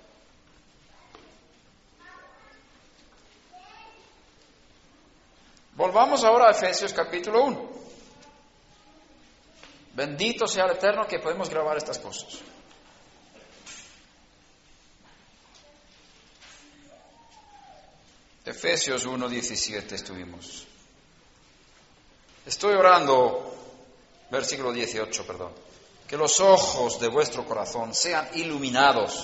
Volvamos ahora a Efesios capítulo 1. Bendito sea el Eterno que podemos grabar estas cosas. Efesios 1:17 estuvimos. Estoy orando, versículo 18, perdón, que los ojos de vuestro corazón sean iluminados,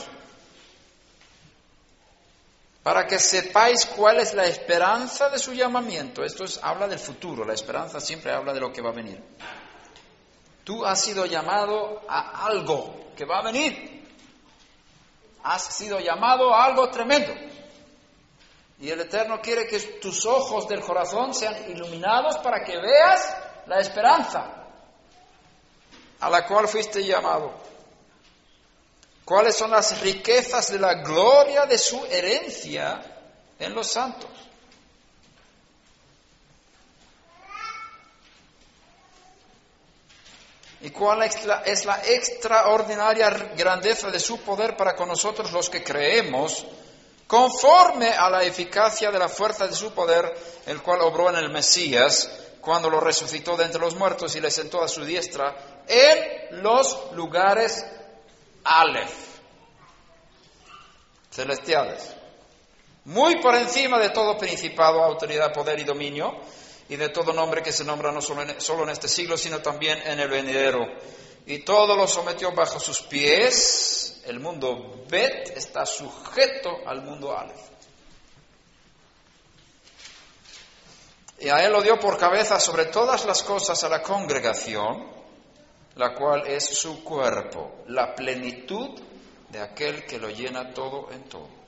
para que sepáis cuál es la esperanza de su llamamiento. Habla del futuro, la esperanza siempre habla de lo que va a venir. Tú has sido llamado a algo que va a venir. Has sido llamado a algo tremendo. Y el Eterno quiere que tus ojos del corazón sean iluminados para que veas la esperanza a la cual fuiste llamado. ¿Cuáles son las riquezas de la gloria de su herencia en los santos? ¿Y cuál es la extraordinaria grandeza de su poder para con nosotros los que creemos, conforme a la eficacia de la fuerza de su poder, el cual obró en el Mesías, cuando lo resucitó de entre los muertos y le sentó a su diestra en los lugares Aleph, celestiales, muy por encima de todo principado, autoridad, poder y dominio, y de todo nombre que se nombra no solo en este siglo, sino también en el venidero. Y todo lo sometió bajo sus pies. El mundo Bet está sujeto al mundo Aleph. Y a él lo dio por cabeza sobre todas las cosas a la congregación, la cual es su cuerpo, la plenitud de aquel que lo llena todo en todo.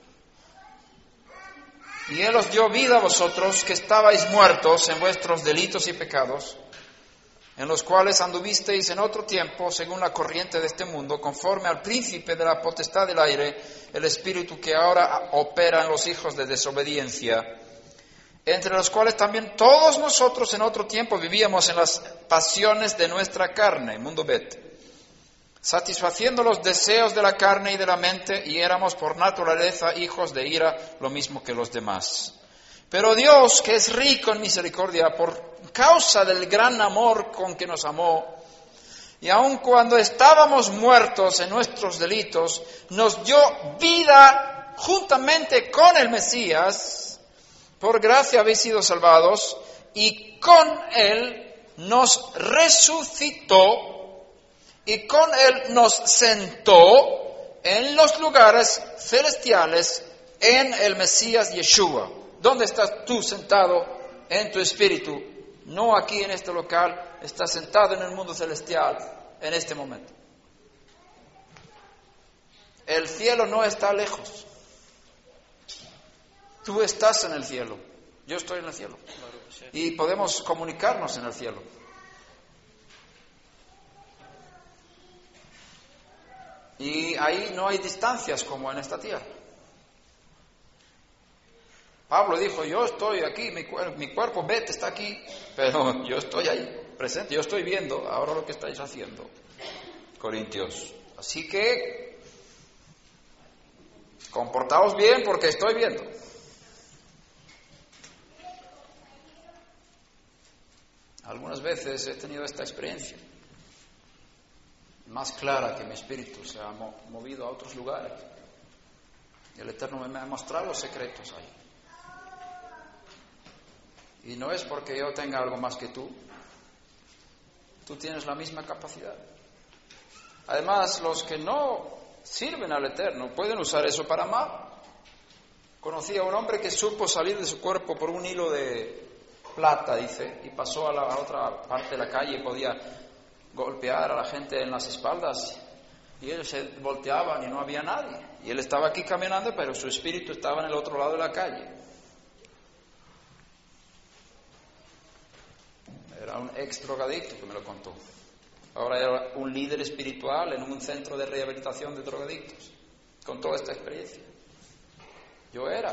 Y Él os dio vida a vosotros, que estabais muertos en vuestros delitos y pecados, en los cuales anduvisteis en otro tiempo, según la corriente de este mundo, conforme al príncipe de la potestad del aire, el espíritu que ahora opera en los hijos de desobediencia, entre los cuales también todos nosotros en otro tiempo vivíamos en las pasiones de nuestra carne, mundo Bet, satisfaciendo los deseos de la carne y de la mente, y éramos por naturaleza hijos de ira, lo mismo que los demás. Pero Dios, que es rico en misericordia, por causa del gran amor con que nos amó, y aun cuando estábamos muertos en nuestros delitos, nos dio vida juntamente con el Mesías. Por gracia habéis sido salvados, y con Él nos resucitó, y con Él nos sentó en los lugares celestiales en el Mesías Yeshua. ¿Dónde estás tú sentado en tu espíritu? No aquí en este local, estás sentado en el mundo celestial en este momento. El cielo no está lejos. Tú estás en el cielo, yo estoy en el cielo. Y podemos comunicarnos en el cielo. Y ahí no hay distancias como en esta tierra. Pablo dijo, yo estoy aquí, mi cuerpo, vete, está aquí, pero yo estoy ahí, presente, yo estoy viendo ahora lo que estáis haciendo, Corintios. Así que, comportaos bien porque estoy viendo. Algunas veces he tenido esta experiencia, más clara que mi espíritu se ha movido a otros lugares. El Eterno me ha mostrado secretos ahí. Y no es porque yo tenga algo más que tú. Tú tienes la misma capacidad. Además, los que no sirven al Eterno pueden usar eso para mal. Conocí a un hombre que supo salir de su cuerpo por un hilo de plata, dice, y pasó a la otra parte de la calle y podía golpear a la gente en las espaldas. Y ellos se volteaban y no había nadie. Y él estaba aquí caminando, pero su espíritu estaba en el otro lado de la calle. Era un ex drogadicto que me lo contó. Ahora era un líder espiritual en un centro de rehabilitación de drogadictos. Con toda esta experiencia. Yo era.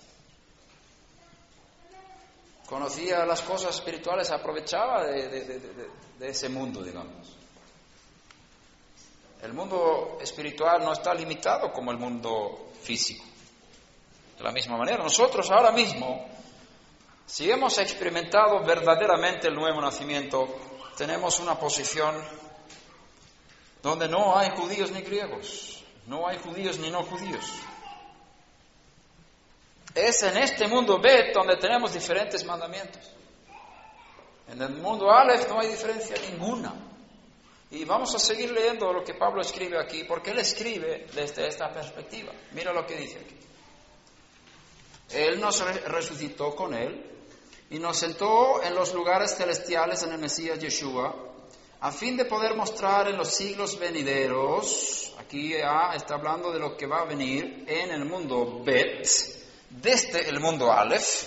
Conocía las cosas espirituales, aprovechaba de ese mundo, digamos. El mundo espiritual no está limitado como el mundo físico. De la misma manera, nosotros ahora mismo, si hemos experimentado verdaderamente el nuevo nacimiento, tenemos una posición donde no hay judíos ni griegos, no hay judíos ni no judíos. Es en este mundo Bet donde tenemos diferentes mandamientos. En el mundo Aleph no hay diferencia ninguna. Y vamos a seguir leyendo lo que Pablo escribe aquí, porque él escribe desde esta perspectiva. Mira lo que dice aquí. Él nos resucitó con él y nos sentó en los lugares celestiales en el Mesías Yeshua, a fin de poder mostrar en los siglos venideros, aquí ya está hablando de lo que va a venir en el mundo Bet, desde el mundo Aleph,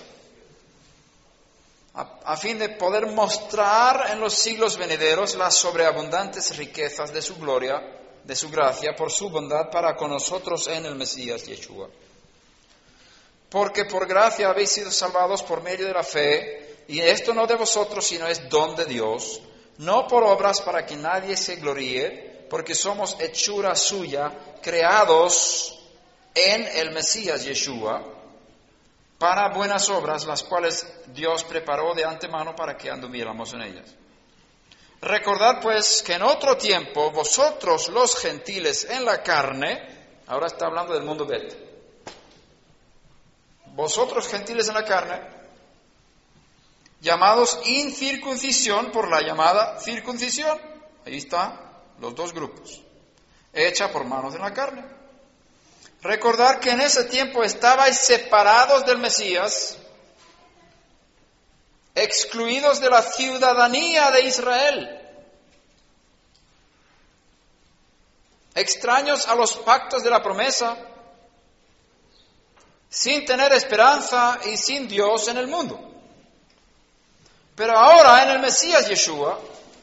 a fin de poder mostrar en los siglos venideros las sobreabundantes riquezas de su gloria, de su gracia, por su bondad para con nosotros en el Mesías Yeshua. Porque por gracia habéis sido salvados por medio de la fe, y esto no de vosotros, sino es don de Dios, no por obras para que nadie se gloríe, porque somos hechura suya, creados en el Mesías Yeshua, para buenas obras, las cuales Dios preparó de antemano para que anduviéramos en ellas. Recordad pues que en otro tiempo vosotros los gentiles en la carne, ahora está hablando del mundo Bet, vosotros gentiles en la carne, llamados incircuncisión por la llamada circuncisión, ahí están los dos grupos, hecha por manos de la carne. Recordar que en ese tiempo estabais separados del Mesías, excluidos de la ciudadanía de Israel, extraños a los pactos de la promesa, sin tener esperanza y sin Dios en el mundo. Pero ahora en el Mesías Yeshua,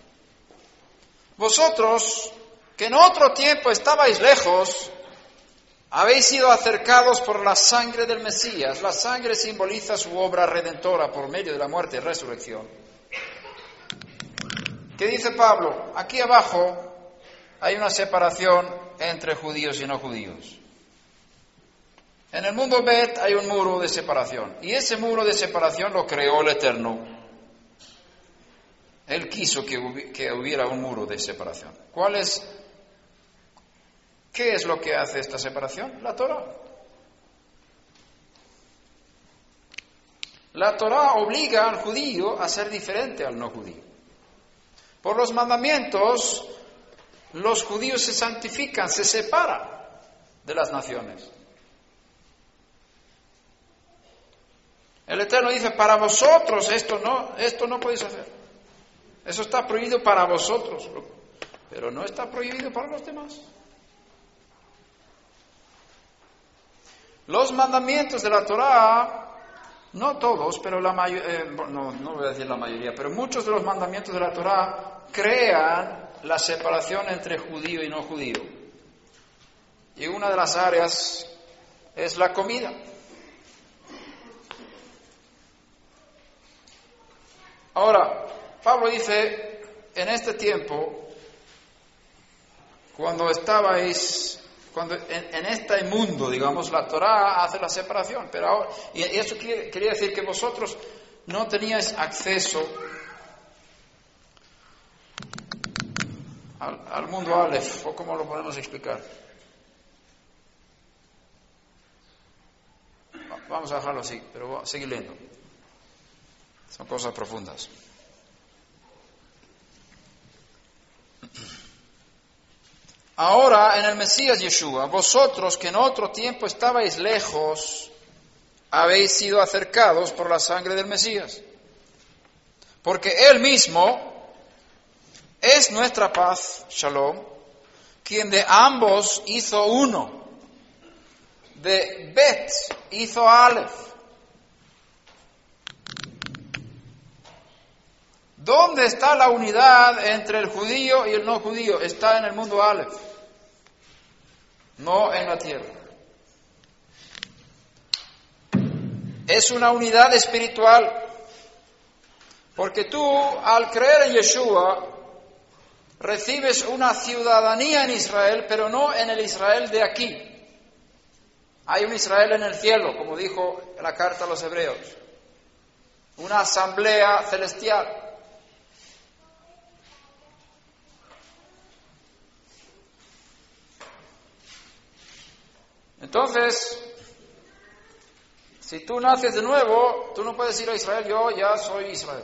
vosotros que en otro tiempo estabais lejos, habéis sido acercados por la sangre del Mesías. La sangre simboliza su obra redentora por medio de la muerte y resurrección. ¿Qué dice Pablo? Aquí abajo hay una separación entre judíos y no judíos. En el mundo Bet hay un muro de separación. Y ese muro de separación lo creó el Eterno. Él quiso que hubiera un muro de separación. ¿Qué es lo que hace esta separación? La Torá. La Torá obliga al judío a ser diferente al no judío. Por los mandamientos, los judíos se santifican, se separan de las naciones. El Eterno dice, para vosotros esto no podéis hacer. Eso está prohibido para vosotros, pero no está prohibido para los demás. Los mandamientos de la Torá, no todos, pero la mayoría, no voy a decir la mayoría, pero muchos de los mandamientos de la Torá crean la separación entre judío y no judío. Y una de las áreas es la comida. Ahora, Pablo dice, en este tiempo, cuando en este mundo, digamos, la Torá hace la separación, pero ahora, y eso quería decir que vosotros no teníais acceso al mundo Aleph, o cómo lo podemos explicar. vamos a dejarlo así, pero voy a seguir leyendo. Son cosas profundas. Ahora, en el Mesías Yeshua, vosotros que en otro tiempo estabais lejos, habéis sido acercados por la sangre del Mesías. Porque Él mismo es nuestra paz, Shalom, quien de ambos hizo uno. De Bet hizo Aleph. ¿Dónde está la unidad entre el judío y el no judío? Está en el mundo Aleph, no en la tierra. Es una unidad espiritual, porque tú, al creer en Yeshua, recibes una ciudadanía en Israel, pero no en el Israel de aquí. Hay un Israel en el cielo, como dijo la carta a los Hebreos, una asamblea celestial. Entonces, si tú naces de nuevo, tú no puedes ir a Israel, yo ya soy Israel.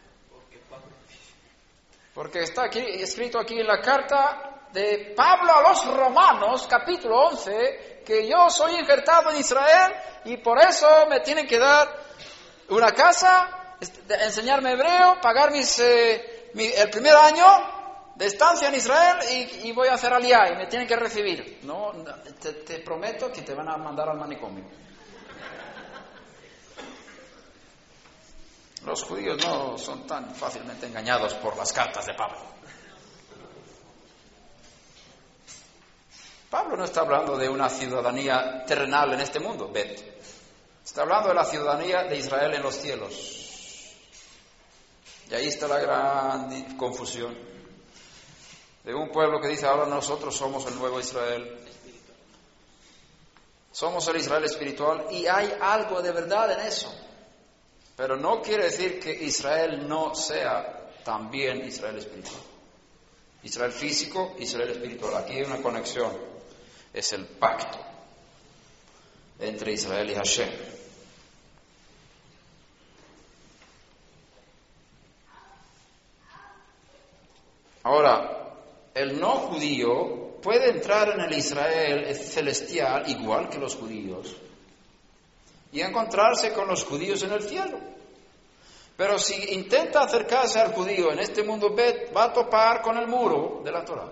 Porque está aquí, escrito aquí en la carta de Pablo a los Romanos, capítulo 11, que yo soy injertado en Israel y por eso me tienen que dar una casa, enseñarme hebreo, pagar el primer año de estancia en Israel y voy a hacer aliyá y me tienen que recibir. No, te prometo que te van a mandar al manicomio. Los judíos no son tan fácilmente engañados por las cartas de Pablo. Pablo no está hablando de una ciudadanía terrenal en este mundo, Bet. Está hablando de la ciudadanía de Israel en los cielos. Y ahí está la gran confusión. De un pueblo que dice, ahora nosotros somos el nuevo Israel. Somos el Israel espiritual y hay algo de verdad en eso. Pero no quiere decir que Israel no sea también Israel espiritual. Israel físico, Israel espiritual. Aquí hay una conexión. Es el pacto entre Israel y Hashem. Ahora, el no judío puede entrar en el Israel celestial igual que los judíos y encontrarse con los judíos en el cielo. Pero si intenta acercarse al judío en este mundo Bet, va a topar con el muro de la Torah.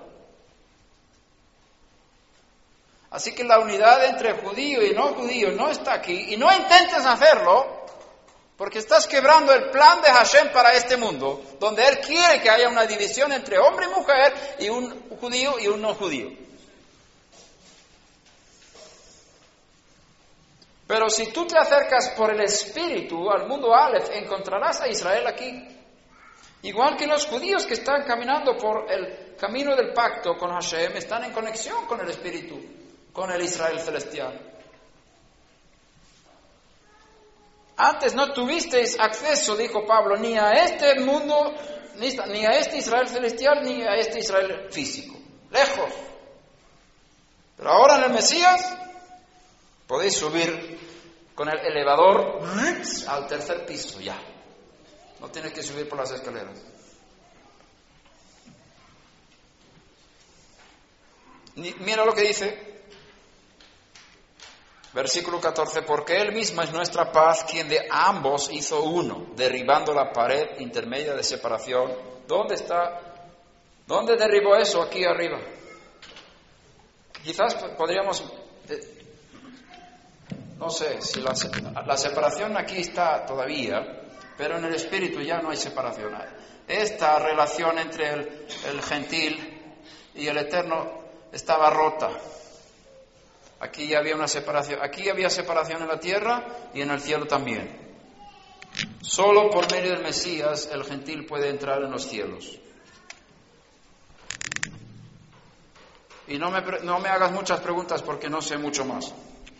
Así que la unidad entre judío y no judío no está aquí, y no intentes hacerlo, porque estás quebrando el plan de Hashem para este mundo, donde Él quiere que haya una división entre hombre y mujer, y un judío y un no judío. Pero si tú te acercas por el Espíritu al mundo Aleph, encontrarás a Israel aquí. Igual que los judíos que están caminando por el camino del pacto con Hashem, están en conexión con el Espíritu, con el Israel celestial. Antes no tuvisteis acceso, dijo Pablo, ni a este mundo, ni a este Israel celestial, ni a este Israel físico. Lejos. Pero ahora en el Mesías podéis subir con el elevador al tercer piso, ya. No tienes que subir por las escaleras. Mira lo que dice, versículo 14, porque Él mismo es nuestra paz, quien de ambos hizo uno, derribando la pared intermedia de separación. ¿Dónde está? ¿Dónde derribó eso? Aquí arriba. Quizás podríamos... No sé si la separación aquí está todavía, pero en el espíritu ya no hay separación. Esta relación entre el gentil y el eterno estaba rota. Aquí ya había una separación. Aquí había separación en la tierra y en el cielo también. Solo por medio del Mesías el gentil puede entrar en los cielos. Y no me hagas muchas preguntas porque no sé mucho más.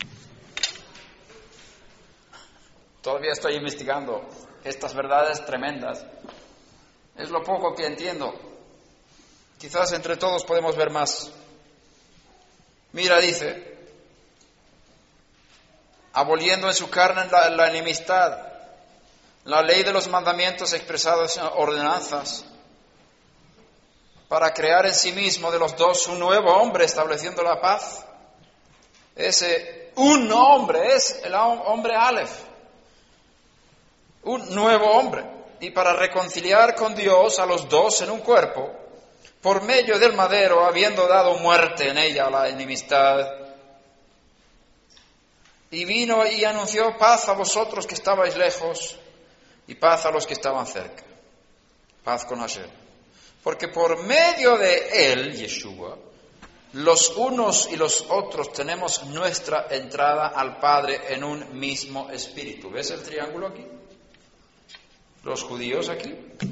Todavía estoy investigando estas verdades tremendas. Es lo poco que entiendo. Quizás entre todos podemos ver más. Mira, dice, aboliendo en su carne la enemistad, la ley de los mandamientos expresados en ordenanzas, para crear en sí mismo de los dos un nuevo hombre, estableciendo la paz. Ese un hombre es el hombre Aleph, un nuevo hombre, y para reconciliar con Dios a los dos en un cuerpo, por medio del madero, habiendo dado muerte en ella a la enemistad. Y vino y anunció paz a vosotros que estabais lejos, y paz a los que estaban cerca. Paz con Hashem. Porque por medio de él, Yeshua, los unos y los otros tenemos nuestra entrada al Padre en un mismo espíritu. ¿Ves el triángulo aquí? Los judíos aquí.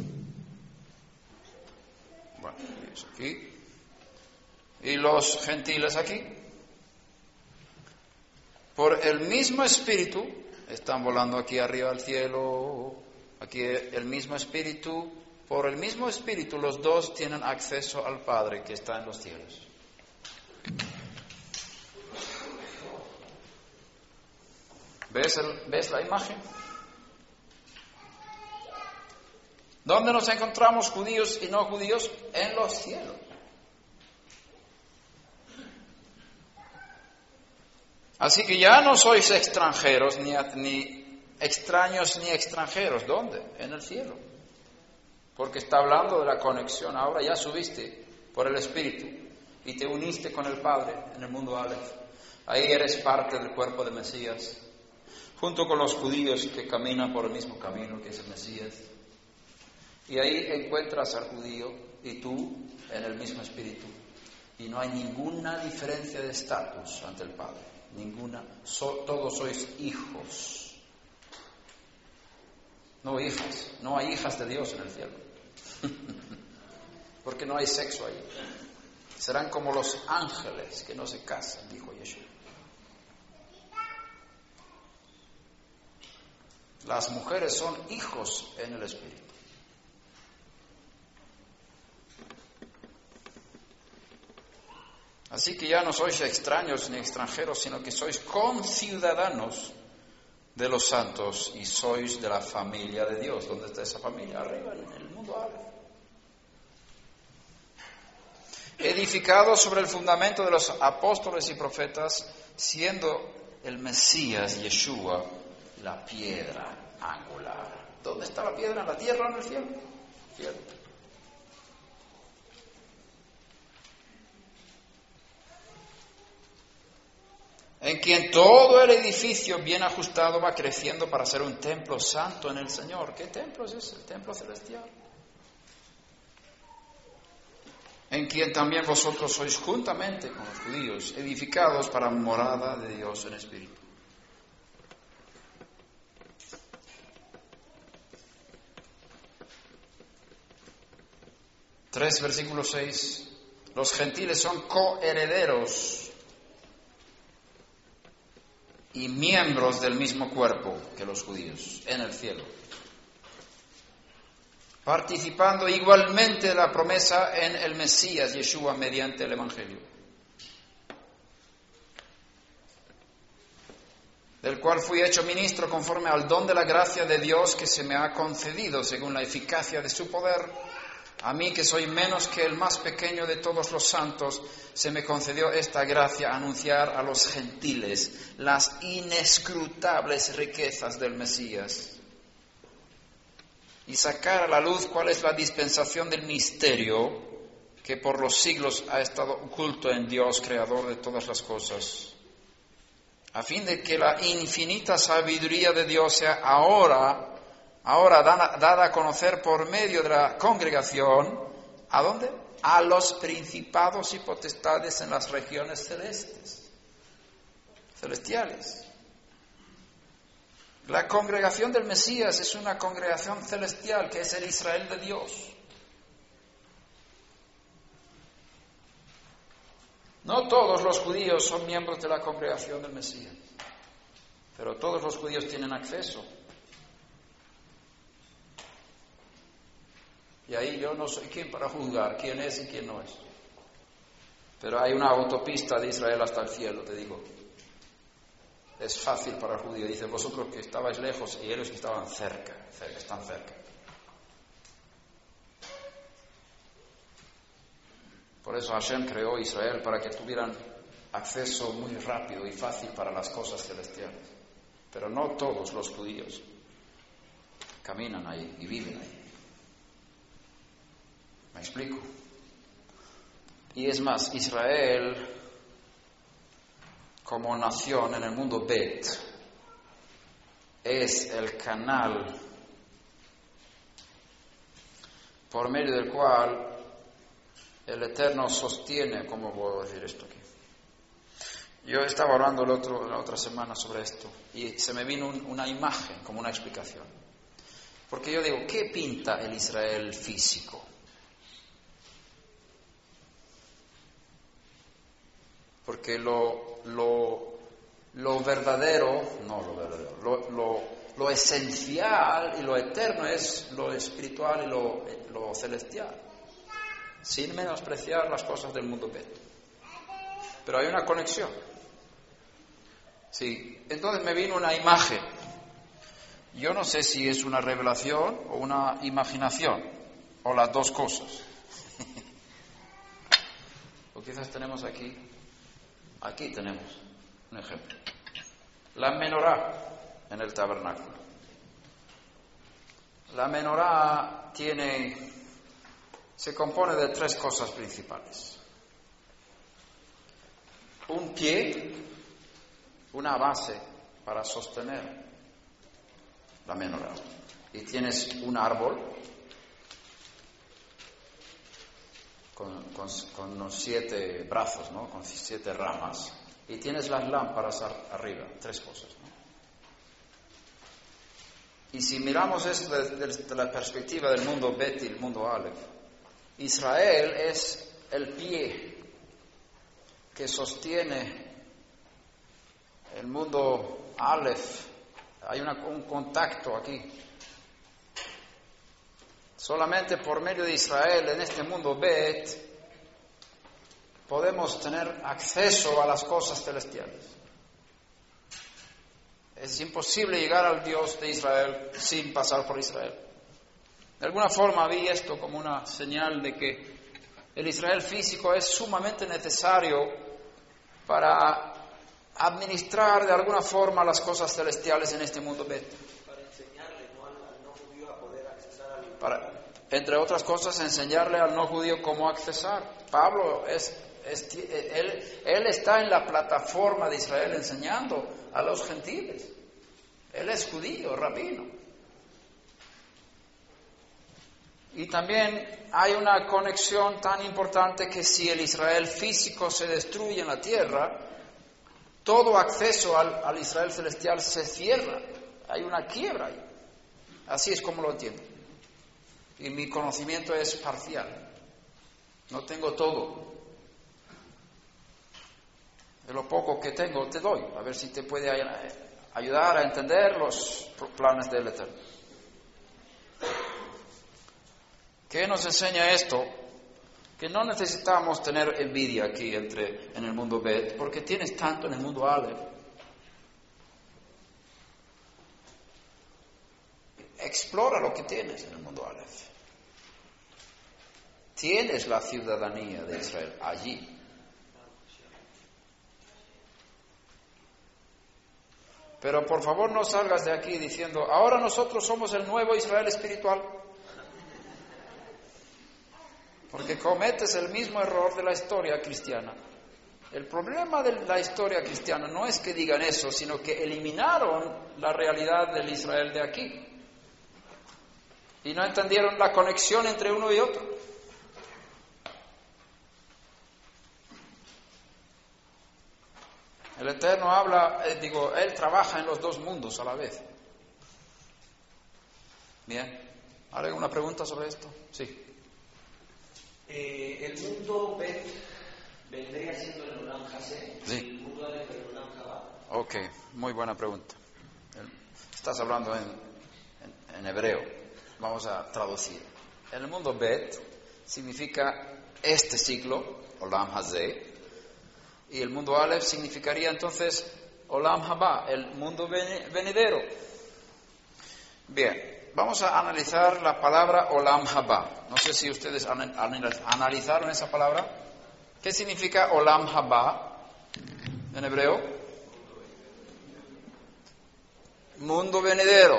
Bueno, judíos aquí. Y los gentiles aquí. Por el mismo espíritu, están volando aquí arriba al cielo, aquí el mismo espíritu, por el mismo espíritu los dos tienen acceso al Padre que está en los cielos. ¿Ves la imagen? ¿Dónde nos encontramos judíos y no judíos? En los cielos. Así que ya no sois extranjeros, ni extraños ni extranjeros. ¿Dónde? En el cielo. Porque está hablando de la conexión. Ahora ya subiste por el Espíritu y te uniste con el Padre en el mundo Aleph. Ahí eres parte del cuerpo de Mesías, junto con los judíos que caminan por el mismo camino que es el Mesías. Y ahí encuentras al judío y tú en el mismo Espíritu. Y no hay ninguna diferencia de estatus ante el Padre. Ninguna, todos sois hijos, no hijas, no hay hijas de Dios en el cielo, porque no hay sexo ahí. Serán como los ángeles que no se casan, dijo Yeshua. Las mujeres son hijos en el Espíritu. Así que ya no sois extraños ni extranjeros, sino que sois conciudadanos de los santos y sois de la familia de Dios. ¿Dónde está esa familia? Arriba, en el mundo árabe. Edificados sobre el fundamento de los apóstoles y profetas, siendo el Mesías, Yeshua, la piedra angular. ¿Dónde está la piedra? ¿En la tierra o en el cielo? Cielo. En quien todo el edificio bien ajustado va creciendo para ser un templo santo en el Señor. ¿Qué templo es ese? El templo celestial. En quien también vosotros sois juntamente con los judíos, edificados para morada de Dios en espíritu. Versículo 6. Los gentiles son coherederos y miembros del mismo cuerpo que los judíos en el cielo, participando igualmente de la promesa en el Mesías, Yeshua, mediante el Evangelio, del cual fui hecho ministro conforme al don de la gracia de Dios que se me ha concedido según la eficacia de su poder. A mí, que soy menos que el más pequeño de todos los santos, se me concedió esta gracia, anunciar a los gentiles las inescrutables riquezas del Mesías y sacar a la luz cuál es la dispensación del misterio que por los siglos ha estado oculto en Dios, creador de todas las cosas, a fin de que la infinita sabiduría de Dios sea ahora dada a conocer por medio de la congregación. ¿A dónde? A los principados y potestades en las regiones celestiales. La congregación del Mesías es una congregación celestial, que es el Israel de Dios. No todos los judíos son miembros de la congregación del Mesías, pero todos los judíos tienen acceso. Y ahí yo no soy quien para juzgar quién es y quién no es. Pero hay una autopista de Israel hasta el cielo, te digo. es fácil para el judío. Dice, vosotros que estabais lejos y ellos que estaban cerca, están cerca. Por eso Hashem creó Israel para que tuvieran acceso muy rápido y fácil para las cosas celestiales. Pero no todos los judíos caminan ahí y viven ahí. ¿Me explico? Y es más, Israel como nación en el mundo Bet es el canal por medio del cual el Eterno sostiene, ¿cómo puedo decir esto aquí? Yo estaba hablando la otra semana sobre esto y se me vino una imagen como una explicación. Porque yo digo, ¿qué pinta el Israel físico? Porque lo verdadero, no lo verdadero, lo esencial y lo eterno es lo espiritual y lo celestial, sin menospreciar las cosas del mundo Bet. Pero hay una conexión. Sí, entonces me vino una imagen. Yo no sé si es una revelación o una imaginación, o las dos cosas. O quizás tenemos aquí tenemos un ejemplo. La menorá en el tabernáculo. La menorá se compone de 3 cosas principales. Un pie, una base para sostener la menorá. Y tienes un árbol con unos 7 brazos, ¿no? Con 7 ramas. Y tienes las lámparas arriba, 3 cosas, ¿no? Y si miramos esto desde la perspectiva del mundo Bet y el mundo Aleph, Israel es el pie que sostiene el mundo Aleph. Hay un contacto aquí. Solamente por medio de Israel en este mundo Bet podemos tener acceso a las cosas celestiales. Es imposible llegar al Dios de Israel sin pasar por Israel. De alguna forma vi esto como una señal de que el Israel físico es sumamente necesario para administrar de alguna forma las cosas celestiales en este mundo Bet.
Para enseñarle, ¿no?, al no judío a poder accesar al...
Entre otras cosas, enseñarle al no judío cómo accesar. Pablo él está en la plataforma de Israel enseñando a los gentiles. Él es judío, rabino. Y también hay una conexión tan importante que si el Israel físico se destruye en la tierra, todo acceso al Israel celestial se cierra. Hay una quiebra ahí. Así es como lo entiendo. Y mi conocimiento es parcial. No tengo todo. De lo poco que tengo te doy, a ver si te puede ayudar a entender los planes del Eterno. ¿Qué nos enseña esto? Que no necesitamos tener envidia aquí en el mundo Bet, porque tienes tanto en el mundo Aleph. Explora lo que tienes en el mundo Aleph. Tienes la ciudadanía de Israel allí. Pero por favor no salgas de aquí diciendo, ahora nosotros somos el nuevo Israel espiritual. Porque cometes el mismo error de la historia cristiana. El problema de la historia cristiana no es que digan eso, sino que eliminaron la realidad del Israel de aquí. Y no entendieron la conexión entre uno y otro. El Eterno Él trabaja en los dos mundos a la vez. Bien. ¿Hay alguna pregunta sobre esto? Sí.
El mundo Bet vendría siendo el Olam Hazé.
Sí.
El mundo Aleph el Olam Haba.
Ok, muy buena pregunta. Estás hablando en hebreo. Vamos a traducir. El mundo Bet significa este siglo, Olam Hazé. Y el mundo Aleph significaría entonces Olam Haba, el mundo venidero. Bien, vamos a analizar la palabra Olam Haba. No sé si ustedes analizaron esa palabra. ¿Qué significa Olam Haba en hebreo? Mundo venidero.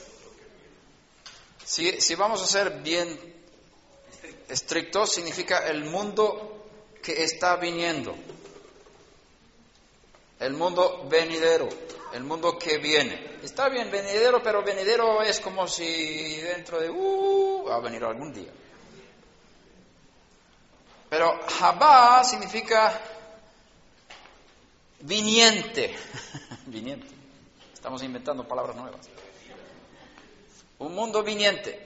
Si vamos a ser bien estrictos, significa el mundo que está viniendo. El mundo venidero, el mundo que viene. Está bien, venidero, pero venidero es como si dentro de... va a venir algún día. Pero Haba significa viniente. Viniente. Estamos inventando palabras nuevas. Un mundo viniente.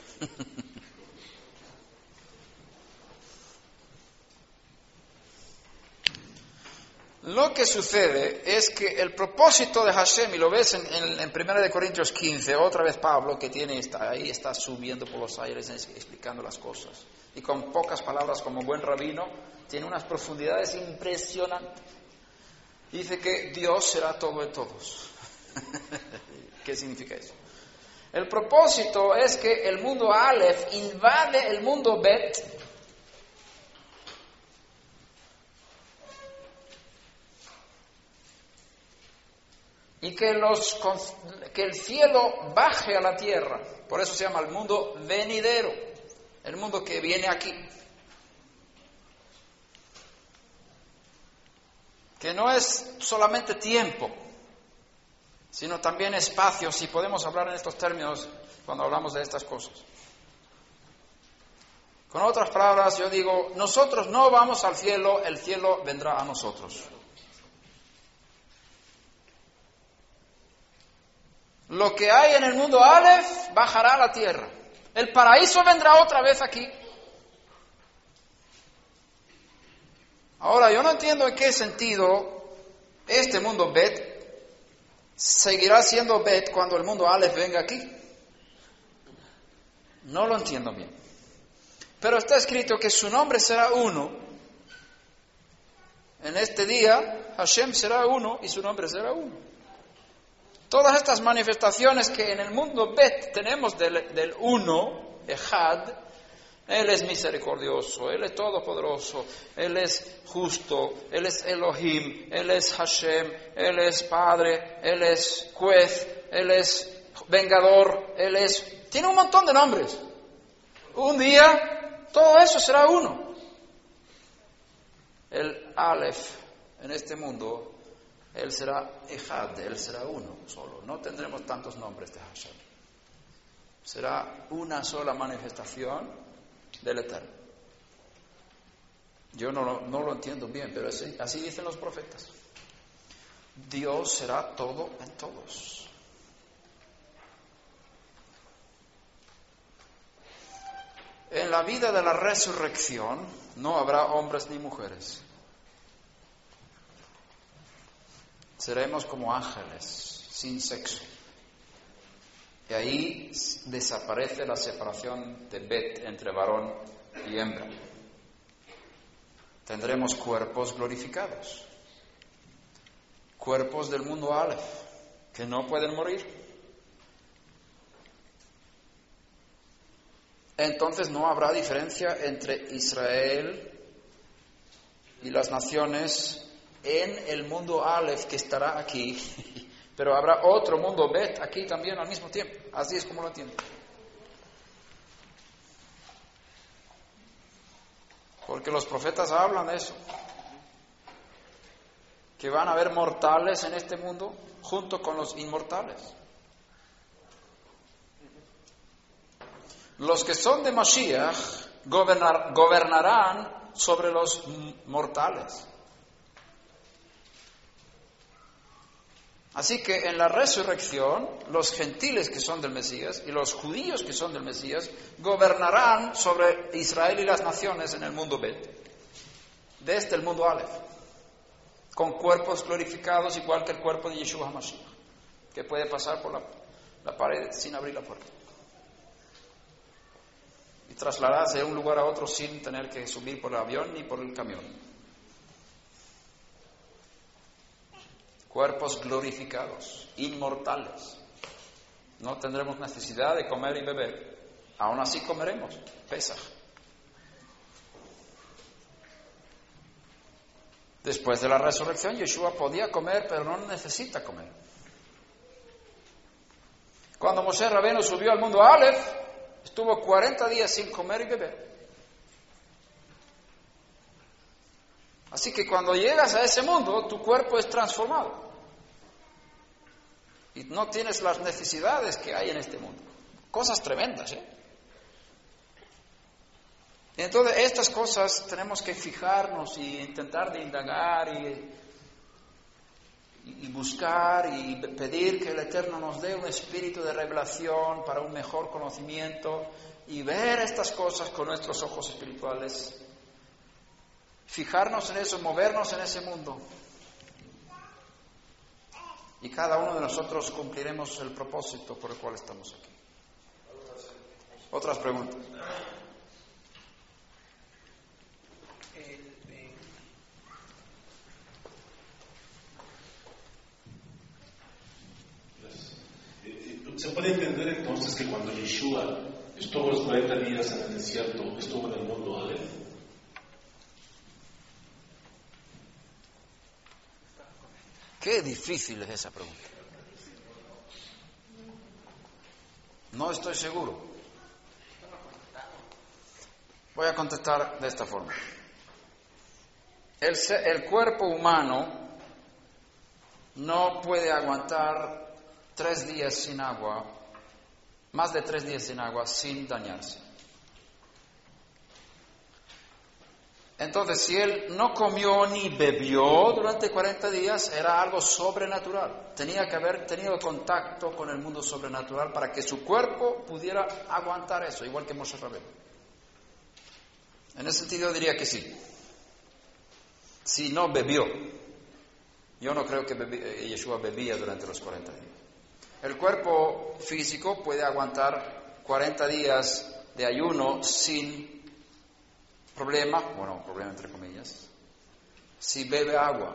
Lo que sucede es que el propósito de Hashem, y lo ves en 1 Corintios 15, otra vez Pablo, que ahí está subiendo por los aires explicando las cosas. Y con pocas palabras, como buen rabino, tiene unas profundidades impresionantes. Dice que Dios será todo en todos. ¿Qué significa eso? El propósito es que el mundo Aleph invade el mundo Bet. Y que el cielo baje a la tierra. Por eso se llama el mundo venidero, el mundo que viene aquí. Que no es solamente tiempo, sino también espacio, si podemos hablar en estos términos cuando hablamos de estas cosas. Con otras palabras, yo digo, nosotros no vamos al cielo, el cielo vendrá a nosotros. Lo que hay en el mundo Aleph bajará a la tierra. El paraíso vendrá otra vez aquí. Ahora, yo no entiendo en qué sentido este mundo Bet seguirá siendo Bet cuando el mundo Aleph venga aquí. No lo entiendo bien. Pero está escrito que su nombre será uno. En este día, Hashem será uno y su nombre será uno. Todas estas manifestaciones que en el mundo Bet tenemos del uno, Ejad, Él es misericordioso, Él es todopoderoso, Él es justo, Él es Elohim, Él es Hashem, Él es Padre, Él es juez, Él es vengador, tiene un montón de nombres. Un día todo eso será uno. El Aleph en este mundo, Él será Ejad, Él será uno solo. No tendremos tantos nombres de Hashem. Será una sola manifestación del Eterno. Yo no lo entiendo bien, pero así dicen los profetas. Dios será todo en todos. En la vida de la resurrección no habrá hombres ni mujeres. Seremos como ángeles, sin sexo. Y ahí desaparece la separación de Bet entre varón y hembra. Tendremos cuerpos glorificados. Cuerpos del mundo Aleph, que no pueden morir. Entonces no habrá diferencia entre Israel y las naciones en el mundo Aleph que estará aquí, pero habrá otro mundo Bet aquí también al mismo tiempo. Así es como lo entiendo. Porque los profetas hablan de eso, que van a haber mortales en este mundo junto con los inmortales. Los que son de Mashiach gobernarán sobre los mortales. Así que en la resurrección, los gentiles que son del Mesías y los judíos que son del Mesías gobernarán sobre Israel y las naciones en el mundo Bet, desde el mundo Aleph, con cuerpos glorificados igual que el cuerpo de Yeshua HaMashiach, que puede pasar por la pared sin abrir la puerta y trasladarse de un lugar a otro sin tener que subir por el avión ni por el camión. cuerpos glorificados, inmortales. No tendremos necesidad de comer y beber. Aún así comeremos, Pesaj. Después de la resurrección, Yeshua podía comer, pero no necesita comer. Cuando Moshe Rabbeinu subió al mundo Aleph, estuvo 40 días sin comer y beber. Así que cuando llegas a ese mundo, tu cuerpo es transformado. Y no tienes las necesidades que hay en este mundo. Cosas tremendas, ¿eh? Y entonces estas cosas tenemos que fijarnos y intentar de indagar y buscar y pedir que el Eterno nos dé un espíritu de revelación para un mejor conocimiento y ver estas cosas con nuestros ojos espirituales. Fijarnos en eso, movernos en ese mundo. Y cada uno de nosotros cumpliremos el propósito por el cual estamos aquí. Otras preguntas.
¿Se puede entender entonces que cuando Yeshua estuvo los 40 días en el desierto, estuvo en el mundo Aleph?
Qué difícil es esa pregunta. No estoy seguro. Voy a contestar de esta forma. El cuerpo humano no puede aguantar 3 días sin agua, más de 3 días sin agua, sin dañarse. Entonces, si él no comió ni bebió durante 40 días, era algo sobrenatural. Tenía que haber tenido contacto con el mundo sobrenatural para que su cuerpo pudiera aguantar eso, igual que Moshe Rabbeinu. En ese sentido diría que sí. Si no bebió. Yo no creo que Yeshua bebía durante los 40 días. El cuerpo físico puede aguantar 40 días de ayuno sin problema, bueno, problema entre comillas, si bebe agua.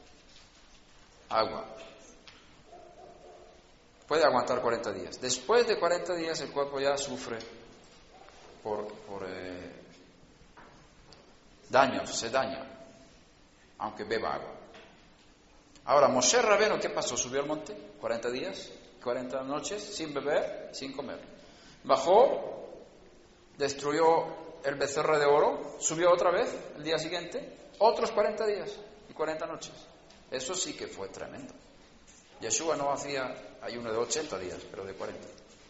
Puede aguantar 40 días. Después de 40 días el cuerpo ya sufre por daños, se daña, aunque beba agua. Ahora, Moshe Rabbeinu, ¿qué pasó? Subió al monte, 40 días, 40 noches, sin beber, sin comer. Bajó, destruyó el becerro de oro, subió otra vez el día siguiente, otros 40 días y 40 noches. Eso sí que fue tremendo. Yeshua no hacía ayuno de 80 días, pero de 40.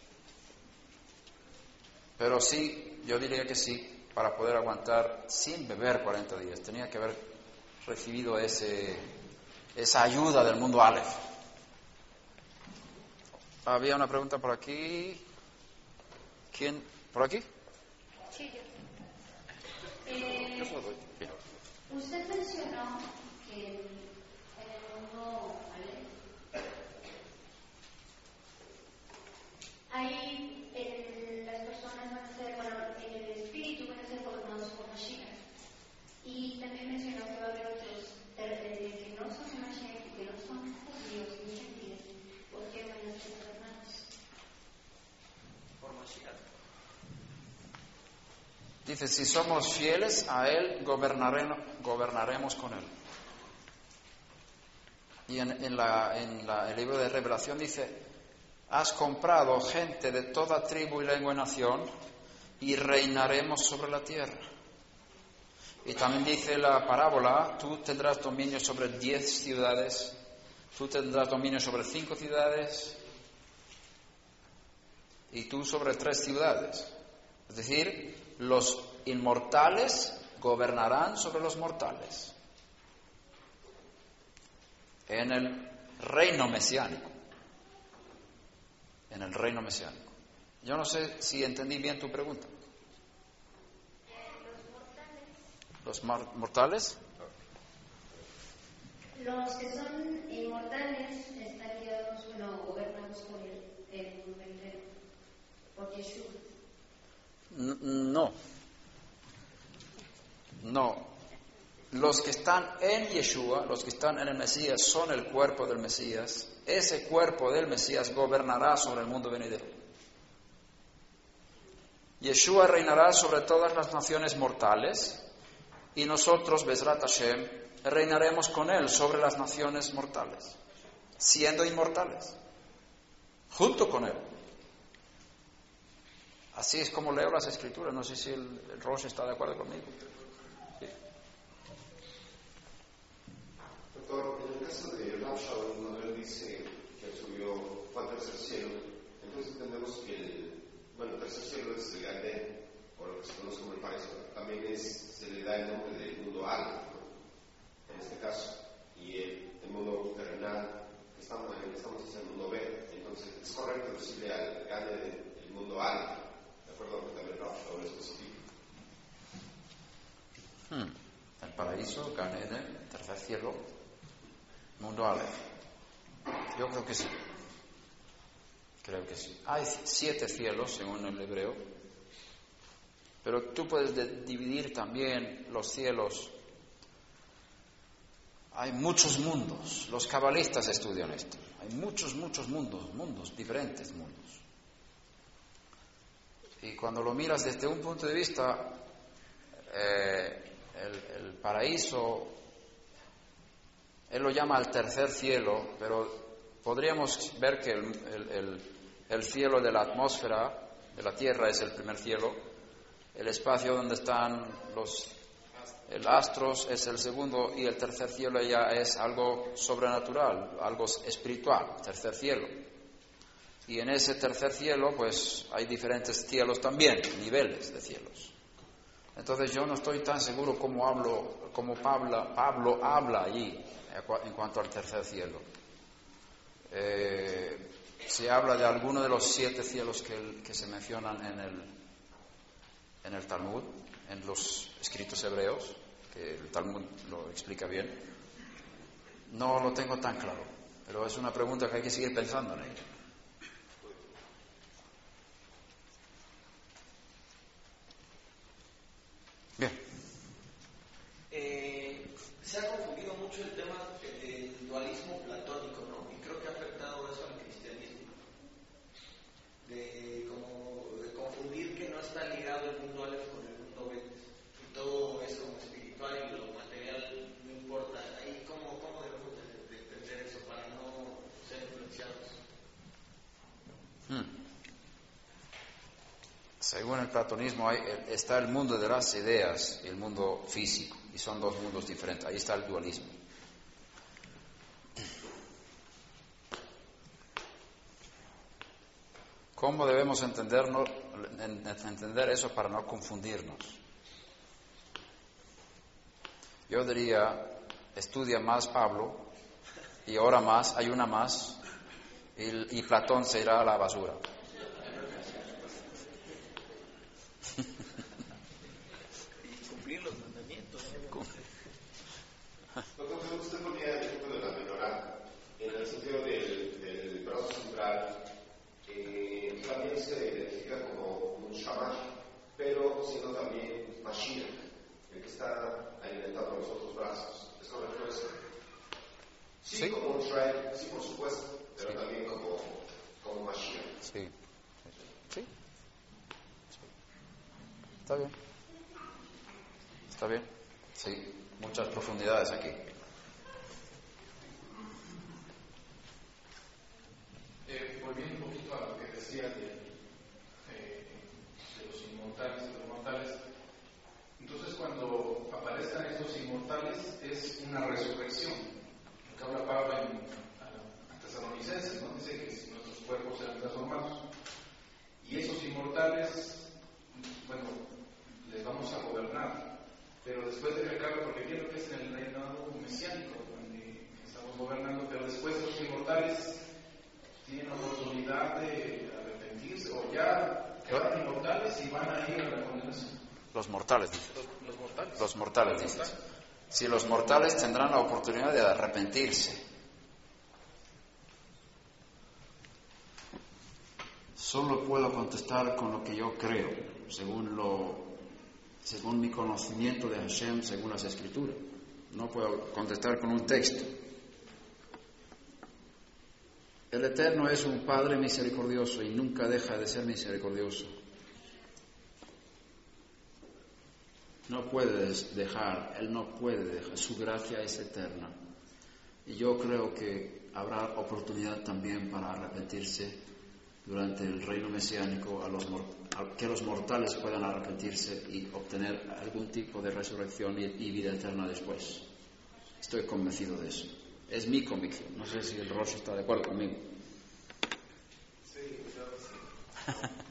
Pero sí, yo diría que sí, para poder aguantar sin beber 40 días. Tenía que haber recibido esa ayuda del mundo Aleph. Había una pregunta por aquí. ¿Quién? ¿Por aquí?
Sí, yo. Usted mencionó que en el mundo Aleph ahí las personas van a ser, bueno, en el espíritu van a ser gobernados por Mashiach. Y también mencionó que va a haber otros que no son de Mashiach y que no son judíos ni gentiles. ¿Por qué van a ser gobernados?
Por Mashiach.
Dice, si somos fieles a Él, gobernaremos con Él. Y en el libro de Revelación dice, has comprado gente de toda tribu y lengua y nación y reinaremos sobre la tierra. Y también dice la parábola, tú tendrás dominio sobre 10 ciudades, tú tendrás dominio sobre 5 ciudades y tú sobre 3 ciudades. Es decir, los inmortales gobernarán sobre los mortales en el reino mesiánico. En el reino mesiánico. Yo no sé si entendí bien tu pregunta. ¿Los mortales?
Los que son inmortales están guiados, bueno, gobernados por el mundo entero, por Yeshua.
No. los que están en Yeshua, los que están en el Mesías, son el cuerpo del Mesías. Ese cuerpo del Mesías gobernará sobre el mundo venidero. Yeshua reinará sobre todas las naciones mortales y nosotros, Bezrat Hashem, reinaremos con él sobre las naciones mortales, siendo inmortales, junto con él. Así es como leo las Escrituras. No sé si el Rosh está de acuerdo conmigo. Sí.
Doctor, en el caso de Rav Shaul, cuando él dice que subió al tercer cielo, entonces entendemos que el tercer cielo es el Gadén, o lo que se conoce como el paraíso. También se le da el nombre del mundo alto, ¿no? En este caso. Y el mundo terrenal que estamos es el mundo B. Entonces, es correcto decirle al Gadén el mundo alto, de acuerdo a lo que también Rav Shaul especifica.
El paraíso, Gan Eden, el tercer cielo, mundo Aleph. Yo creo que sí. Creo que sí. Hay 7 cielos según el hebreo, pero tú puedes dividir también los cielos. Hay muchos mundos. Los cabalistas estudian esto. Hay muchos mundos, diferentes mundos. Y cuando lo miras desde un punto de vista, el paraíso, él lo llama el tercer cielo, pero podríamos ver que el cielo de la atmósfera, de la Tierra, es el primer cielo. El espacio donde están los astros es el segundo, y el tercer cielo ya es algo sobrenatural, algo espiritual, tercer cielo. Y en ese tercer cielo, pues hay diferentes cielos también, niveles de cielos. Entonces yo no estoy tan seguro como Pablo habla allí en cuanto al tercer cielo. Se habla de alguno de los 7 cielos que se mencionan en el Talmud, en los escritos hebreos, que el Talmud lo explica bien. No lo tengo tan claro, pero es una pregunta que hay que seguir pensando en ella. Bien.
Se ha confundido mucho el tema del dualismo platónico, ¿no? Y creo que ha afectado eso al cristianismo. De confundir que no está ligado el mundo Aleph con el mundo Bet. Y todo es como espiritual y lo material no importa. Ahí, ¿cómo debemos de entender eso para no ser influenciados?
Según el platonismo está el mundo de las ideas y el mundo físico, y son 2 mundos diferentes. Ahí está el dualismo. ¿Cómo debemos entender eso para no confundirnos? Yo diría, estudia más Pablo, y ora más, ayuna más, y Platón se irá a la basura.
Y cumplir los mandamientos, ¿no?
Doctor, usted ponía el ejemplo de la menorá, en el sentido del brazo central, también se identifica como un shamash, pero siendo también Mashiach, el que está alimentando los otros brazos. ¿Es correcto eso? Sí, como un Shrek, sí, por supuesto, pero también como Mashiach.
Sí. Está bien. Está bien. Sí, muchas profundidades aquí.
Volviendo un poquito a lo que decía de los inmortales y los mortales, entonces cuando aparezcan estos inmortales es una resurrección, lo que habla Pablo a Tesalonicenses, ¿no? Dice que nuestros cuerpos serán transformados, y esos inmortales, bueno, les vamos a gobernar, pero después de que acabe, porque quiero que es en el reinado mesiánico donde estamos gobernando, pero después los inmortales tienen oportunidad de arrepentirse, o ya quedan inmortales y van a ir a la condenación.
Los mortales, dices. Los mortales, dices. Si los mortales tendrán la oportunidad de arrepentirse. Solo puedo contestar con lo que yo creo, según mi conocimiento de Hashem, según las Escrituras. No puedo contestar con un texto. El Eterno es un Padre misericordioso y nunca deja de ser misericordioso. No puedes dejar, Él no puede dejar, su gracia es eterna. Y yo creo que habrá oportunidad también para arrepentirse durante el reino mesiánico, que los mortales puedan arrepentirse y obtener algún tipo de resurrección y vida eterna después. Estoy convencido de eso. Es mi convicción. No sé si el Rosh está de acuerdo conmigo.
Sí, claro que sí.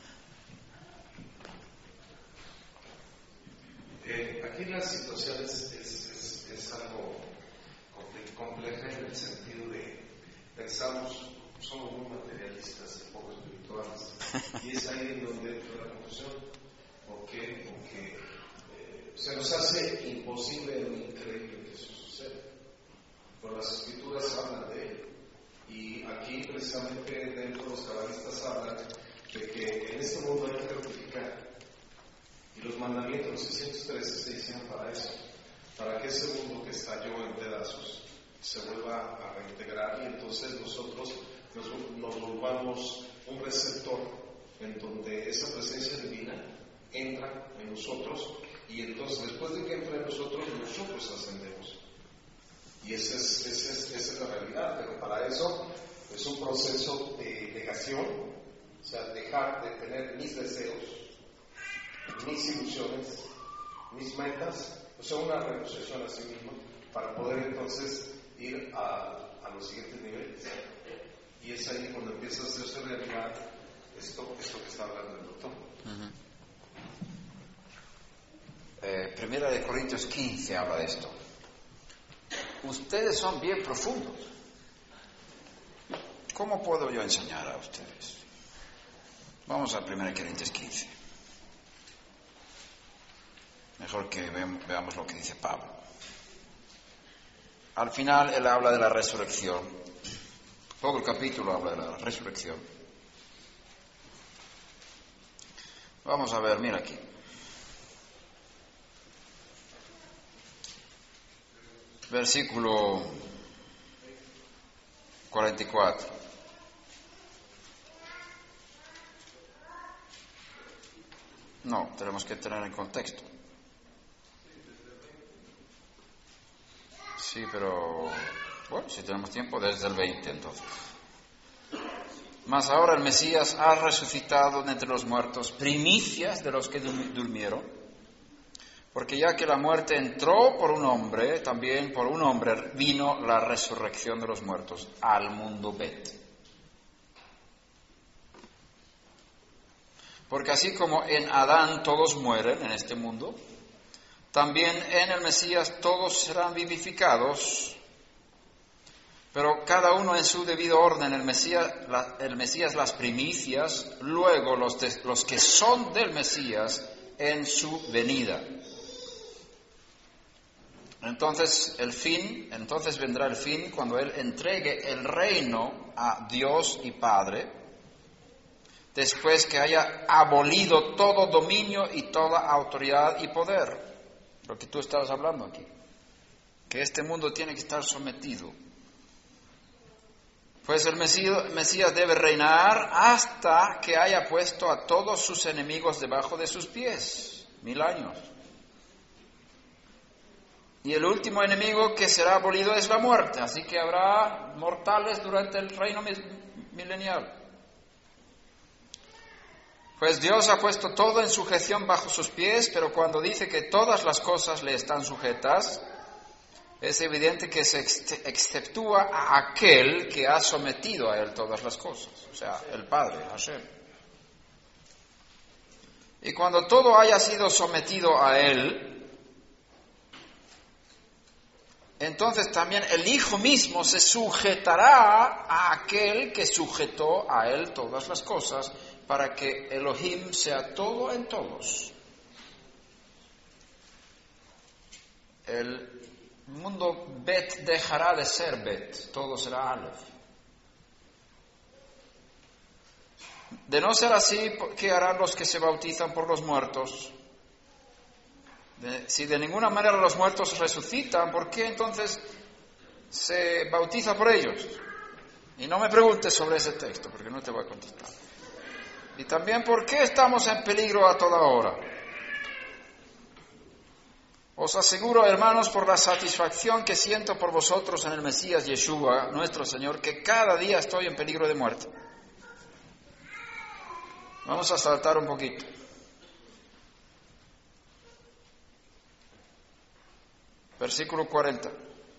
Aquí la situación es algo compleja en el sentido de pensamos, somos muy materialistas y poco espirituales, y es ahí en donde entra la confusión. ¿Por qué? Porque se nos hace imposible o increíble que eso suceda. Pero las escrituras hablan de ello, y aquí precisamente dentro de los cabalistas hablan de que en este mundo hay que rectificar. Y los mandamientos, los 613, se hicieron para eso, para que ese mundo que estalló en pedazos se vuelva a reintegrar y entonces nosotros nos volvamos un receptor en donde esa presencia divina entra en nosotros y entonces después de que entra en nosotros ascendemos. Y esa es la realidad, pero para eso es un proceso de negación, o sea, dejar de tener mis deseos, mis ilusiones, mis metas, o sea, una renunciación a sí mismo para poder entonces ir a los siguientes niveles. Y es ahí cuando empieza a hacerse realidad esto que está hablando el doctor.
Primera de Corintios 15 habla de esto. Ustedes son bien profundos. ¿Cómo puedo yo enseñar a ustedes? Vamos a 1 Corintios 15. Mejor que veamos lo que dice Pablo. Al final él habla de la resurrección. Todo el capítulo habla de la resurrección. Vamos a ver, mira aquí. Versículo 44. No, tenemos que tener en contexto. Sí, pero bueno, si tenemos tiempo, desde el 20 entonces. Mas ahora el Mesías ha resucitado de entre los muertos, primicias de los que durmieron, porque ya que la muerte entró por un hombre, también por un hombre vino la resurrección de los muertos al mundo Bet. Porque así como en Adán todos mueren en este mundo, también en el Mesías todos serán vivificados, pero cada uno en su debido orden. El Mesías las primicias, luego los que son del Mesías en su venida. Entonces vendrá el fin cuando Él entregue el reino a Dios y Padre, después que haya abolido todo dominio y toda autoridad y poder. Lo que tú estabas hablando aquí, que este mundo tiene que estar sometido. Pues el Mesías debe reinar hasta que haya puesto a todos sus enemigos debajo de sus pies, 1000 años. Y el último enemigo que será abolido es la muerte, así que habrá mortales durante el reino milenial. Pues Dios ha puesto todo en sujeción bajo sus pies, pero cuando dice que todas las cosas le están sujetas, es evidente que se exceptúa a aquel que ha sometido a él todas las cosas, o sea, el Padre, Hashem. Y cuando todo haya sido sometido a él, entonces también el Hijo mismo se sujetará a aquel que sujetó a él todas las cosas, para que Elohim sea todo en todos. El mundo Bet dejará de ser Bet, todo será Aleph. De no ser así, ¿qué harán los que se bautizan por los muertos? Si de ninguna manera los muertos resucitan, ¿por qué entonces se bautiza por ellos? Y no me preguntes sobre ese texto, porque no te voy a contestar. Y también, ¿por qué estamos en peligro a toda hora? Os aseguro, hermanos, por la satisfacción que siento por vosotros en el Mesías Yeshua, nuestro Señor, que cada día estoy en peligro de muerte. Vamos a saltar un poquito. Versículo 40.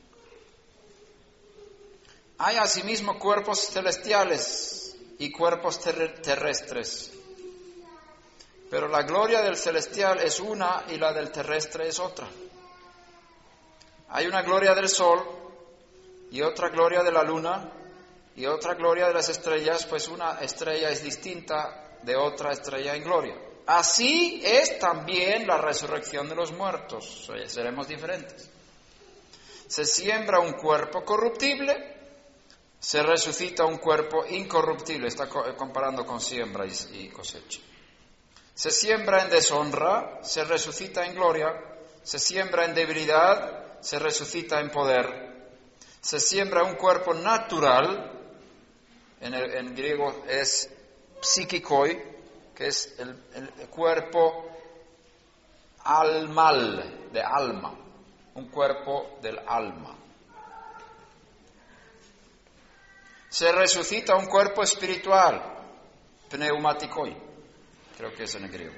Hay asimismo cuerpos celestiales y cuerpos terrestres. Pero la gloria del celestial es una y la del terrestre es otra. Hay una gloria del sol y otra gloria de la luna y otra gloria de las estrellas, pues una estrella es distinta de otra estrella en gloria. Así es también la resurrección de los muertos. Seremos diferentes. Se siembra un cuerpo corruptible, se resucita un cuerpo incorruptible. Está comparando con siembra y cosecha. Se siembra en deshonra, se resucita en gloria. Se siembra en debilidad, se resucita en poder. Se siembra un cuerpo natural, en griego es psikikoi, que es el cuerpo almal, de alma, un cuerpo del alma. Se resucita un cuerpo espiritual, pneumatikoi. Creo que es en el griego.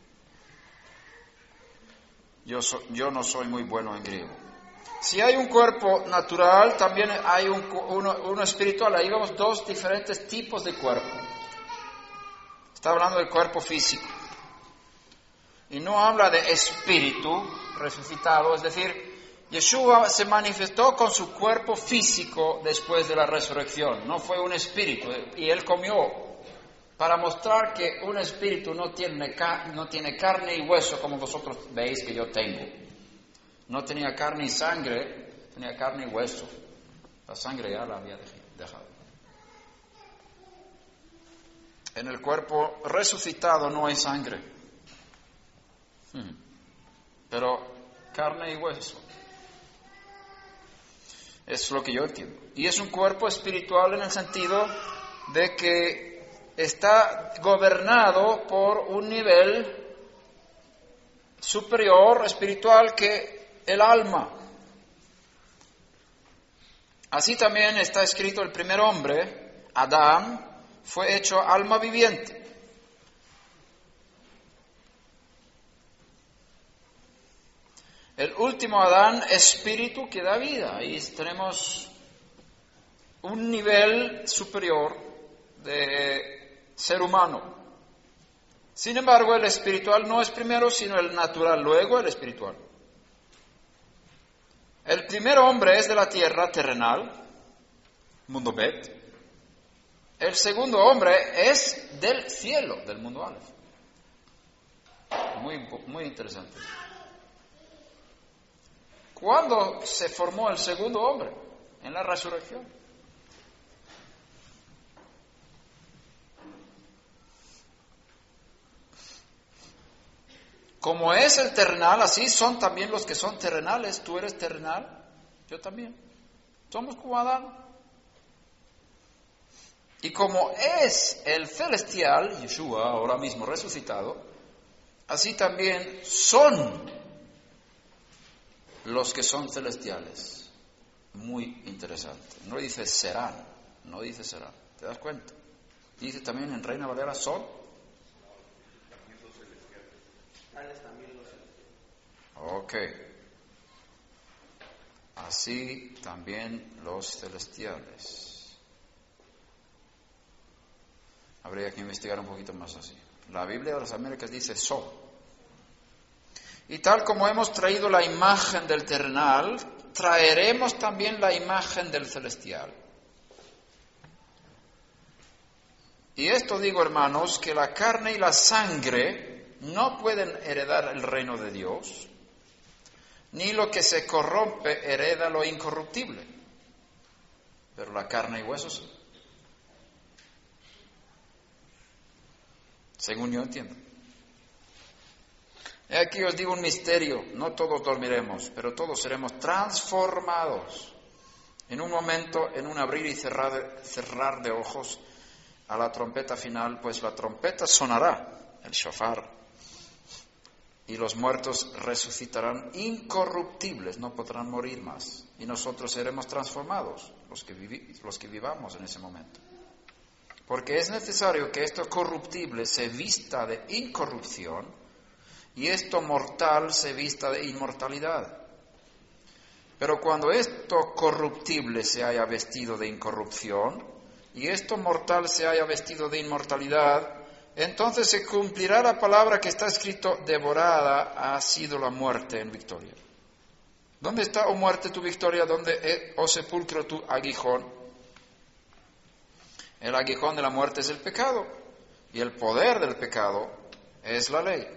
Yo no soy muy bueno en griego. Si hay un cuerpo natural, también hay uno espiritual. Ahí vemos dos diferentes tipos de cuerpo. Está hablando del cuerpo físico. Y no habla de espíritu resucitado. Es decir, Yeshua se manifestó con su cuerpo físico después de la resurrección. No fue un espíritu. Y él comió. Para mostrar que un espíritu no tiene carne y hueso como vosotros veis que yo tengo. No tenía carne y sangre, tenía carne y hueso. La sangre ya la había dejado. En el cuerpo resucitado no hay sangre, pero carne y hueso. Es lo que yo entiendo. Y es un cuerpo espiritual en el sentido de que está gobernado por un nivel superior espiritual que el alma. Así también está escrito: el primer hombre, Adán, fue hecho alma viviente. El último Adán, espíritu que da vida. Ahí tenemos un nivel superior de ser humano. Sin embargo, el espiritual no es primero, sino el natural, luego el espiritual. El primer hombre es de la tierra terrenal, mundo Bet. El segundo hombre es del cielo, del mundo Aleph. Muy interesante. ¿Cuándo se formó el segundo hombre? En la resurrección. Como es el terrenal, así son también los que son terrenales. Tú eres terrenal, yo también. Somos como Adán. Y como es el celestial, Yeshua, ahora mismo resucitado, así también son los que son celestiales. Muy interesante. No dice serán, no dice serán. ¿Te das cuenta? Dice también en Reina Valera son. Ok. Así también los celestiales. Habría que investigar un poquito más así. La Biblia de las Américas dice son. Y tal como hemos traído la imagen del terrenal, traeremos también la imagen del celestial. Y esto digo, hermanos, que la carne y la sangre no pueden heredar el reino de Dios, ni lo que se corrompe hereda lo incorruptible, pero la carne y huesos, según yo entiendo. Aquí os digo un misterio, no todos dormiremos, pero todos seremos transformados en un momento, en un abrir y cerrar de ojos a la trompeta final, pues la trompeta sonará, el shofar, y los muertos resucitarán incorruptibles, no podrán morir más, y nosotros seremos transformados, los que vivamos en ese momento. Porque es necesario que esto corruptible se vista de incorrupción, y esto mortal se vista de inmortalidad. Pero cuando esto corruptible se haya vestido de incorrupción y esto mortal se haya vestido de inmortalidad, entonces se cumplirá la palabra que está escrito: devorada ha sido la muerte en victoria. ¿Dónde está, oh muerte, tu victoria? ¿Dónde, oh sepulcro, tu aguijón? El aguijón de la muerte es el pecado y el poder del pecado es la ley.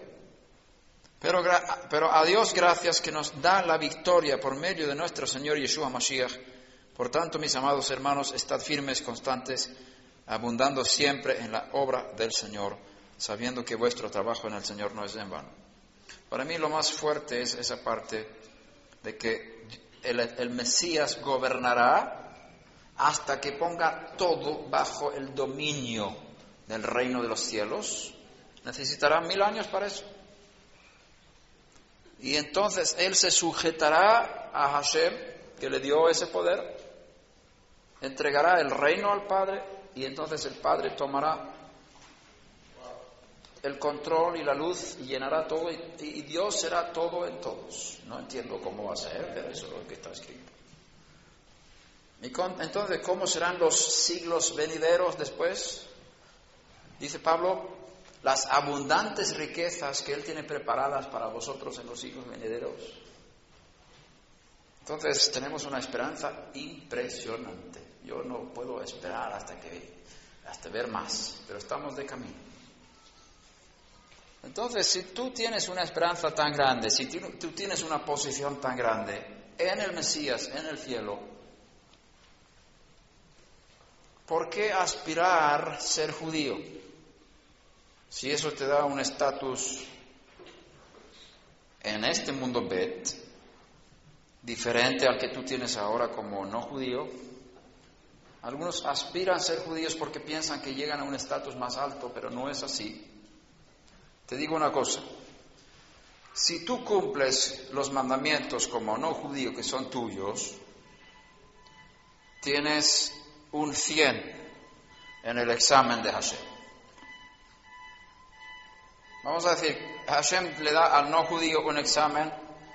Pero a Dios gracias que nos da la victoria por medio de nuestro Señor Yeshua Mashiach. Por tanto, mis amados hermanos, estad firmes, constantes, abundando siempre en la obra del Señor, sabiendo que vuestro trabajo en el Señor no es en vano. Para mí lo más fuerte es esa parte de que el Mesías gobernará hasta que ponga todo bajo el dominio del reino de los cielos. Necesitará 1000 años para eso. Y entonces Él se sujetará a Hashem, que le dio ese poder, entregará el reino al Padre, y entonces el Padre tomará el control y la luz y llenará todo, y Dios será todo en todos. No entiendo cómo va a ser, pero eso es lo que está escrito. Entonces, ¿cómo serán los siglos venideros después? Dice Pablo: las abundantes riquezas que Él tiene preparadas para vosotros en los siglos venideros. Entonces tenemos una esperanza impresionante. Yo no puedo esperar hasta ver más, pero estamos de camino. Entonces, si tú tienes una esperanza tan grande, si tú tienes una posición tan grande en el Mesías, en el cielo, ¿por qué aspirar a ser judío? Si eso te da un estatus en este mundo Bet, diferente al que tú tienes ahora como no judío. Algunos aspiran a ser judíos porque piensan que llegan a un estatus más alto, pero no es así. Te digo una cosa: si tú cumples los mandamientos como no judío que son tuyos, tienes un 100 en el examen de Hashem. Vamos a decir, Hashem le da al no judío un examen.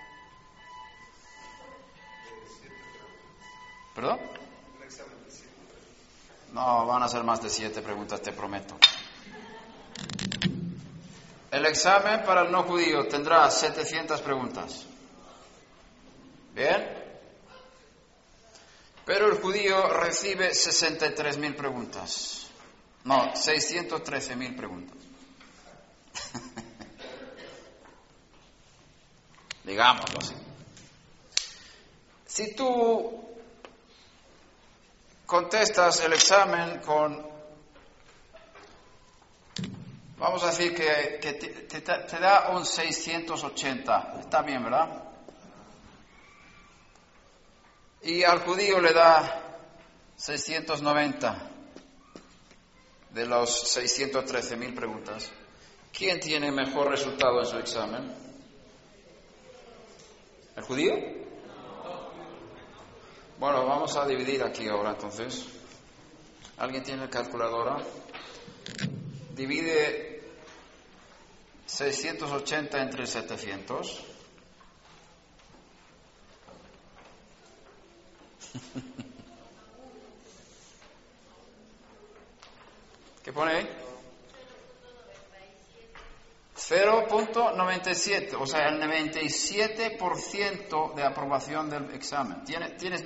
¿Perdón? No, van a ser más de 7 preguntas, te prometo. El examen para el no judío tendrá 700 preguntas. ¿Bien? Pero el judío recibe 63.000 preguntas. No, 613.000 preguntas. Digámoslo así. Si tú contestas el examen con, vamos a decir que te da un 680, está bien, ¿verdad? Y al judío le da 690 de los 613.000 preguntas. ¿Quién tiene mejor resultado en su examen? ¿El judío? Bueno, vamos a dividir aquí ahora entonces. ¿Alguien tiene calculadora? Divide 680 entre 700. ¿Qué pone ahí? 0.97, o sea, el 97% de aprobación del examen. Tienes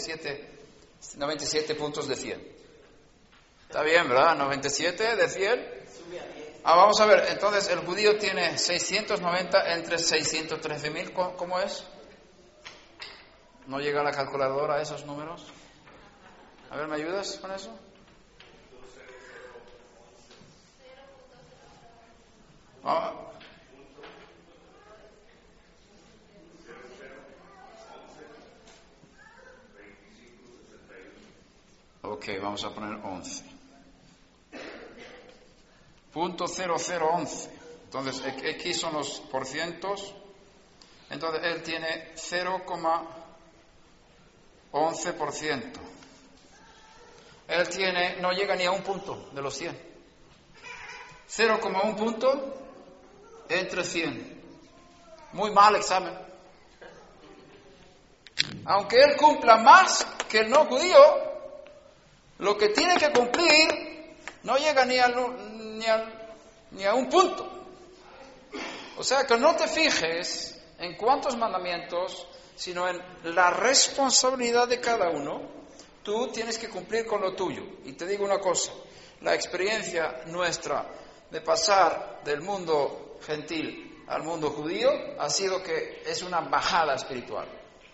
97 puntos de 100. Está bien, ¿verdad? 97 de 100. Vamos a ver, entonces el judío tiene 690 entre 613.000, ¿cómo es? ¿No llega la calculadora a esos números? A ver, ¿me ayudas con eso? Ok, vamos a poner 11. Punto 0011. Entonces, X son los porcientos. Entonces, él tiene 0,11%. Él no llega ni a un punto de los 100. 0,1 punto entre 100. Muy mal examen. Aunque él cumpla más que el no judío, lo que tiene que cumplir no llega ni a un punto. O sea que no te fijes en cuántos mandamientos, sino en la responsabilidad de cada uno. Tú tienes que cumplir con lo tuyo. Y te digo una cosa, la experiencia nuestra de pasar del mundo gentil al mundo judío ha sido que es una bajada espiritual.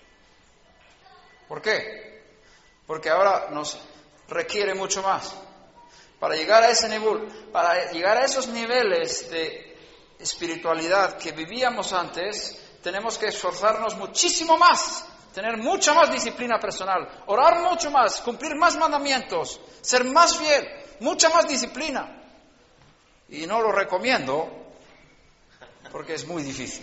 ¿Por qué? Porque ahora nos requiere mucho más. Para llegar a ese nivel, para llegar a esos niveles de espiritualidad que vivíamos antes, tenemos que esforzarnos muchísimo más, tener mucha más disciplina personal, orar mucho más, cumplir más mandamientos, ser más fiel, mucha más disciplina. Y no lo recomiendo porque es muy difícil.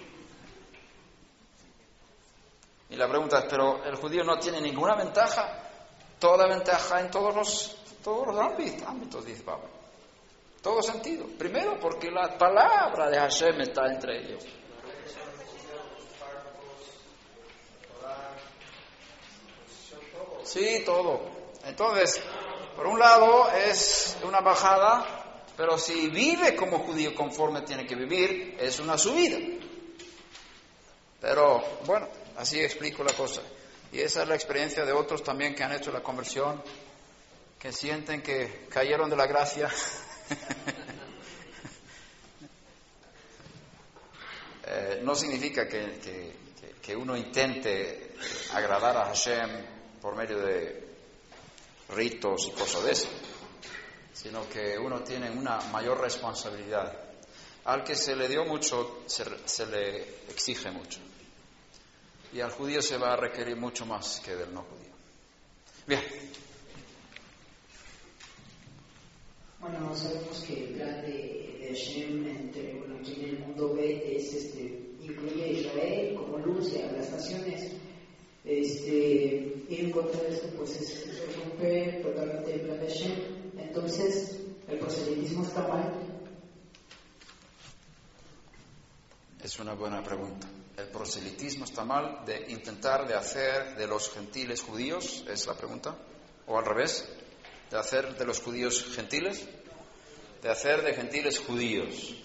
Y la pregunta es, ¿pero el judío no tiene ninguna ventaja? Toda ventaja en todos los ámbitos, dice Pablo. Todo sentido. Primero, porque la palabra de Hashem está entre ellos. Sí, todo. Entonces, por un lado es una bajada, pero si vive como judío conforme tiene que vivir, es una subida. Pero, bueno, así explico la cosa. Y esa es la experiencia de otros también que han hecho la conversión, que sienten que cayeron de la gracia. No significa que uno intente agradar a Hashem por medio de ritos y cosas de eso, sino que uno tiene una mayor responsabilidad. Al que se le dio mucho, se le exige mucho. Y al judío se va a requerir mucho más que del no judío. Bien.
Bueno, sabemos que el plan de Hashem aquí en el mundo B es incluye a Israel como luz y a las naciones. Ir en contra de esto pues es romper totalmente el plan de Hashem. Entonces, ¿el proselitismo está mal?
Es una buena pregunta. ¿El proselitismo está mal de intentar de hacer de los gentiles judíos? ¿Es la pregunta? ¿O al revés? ¿De hacer de los judíos gentiles? De hacer de gentiles judíos.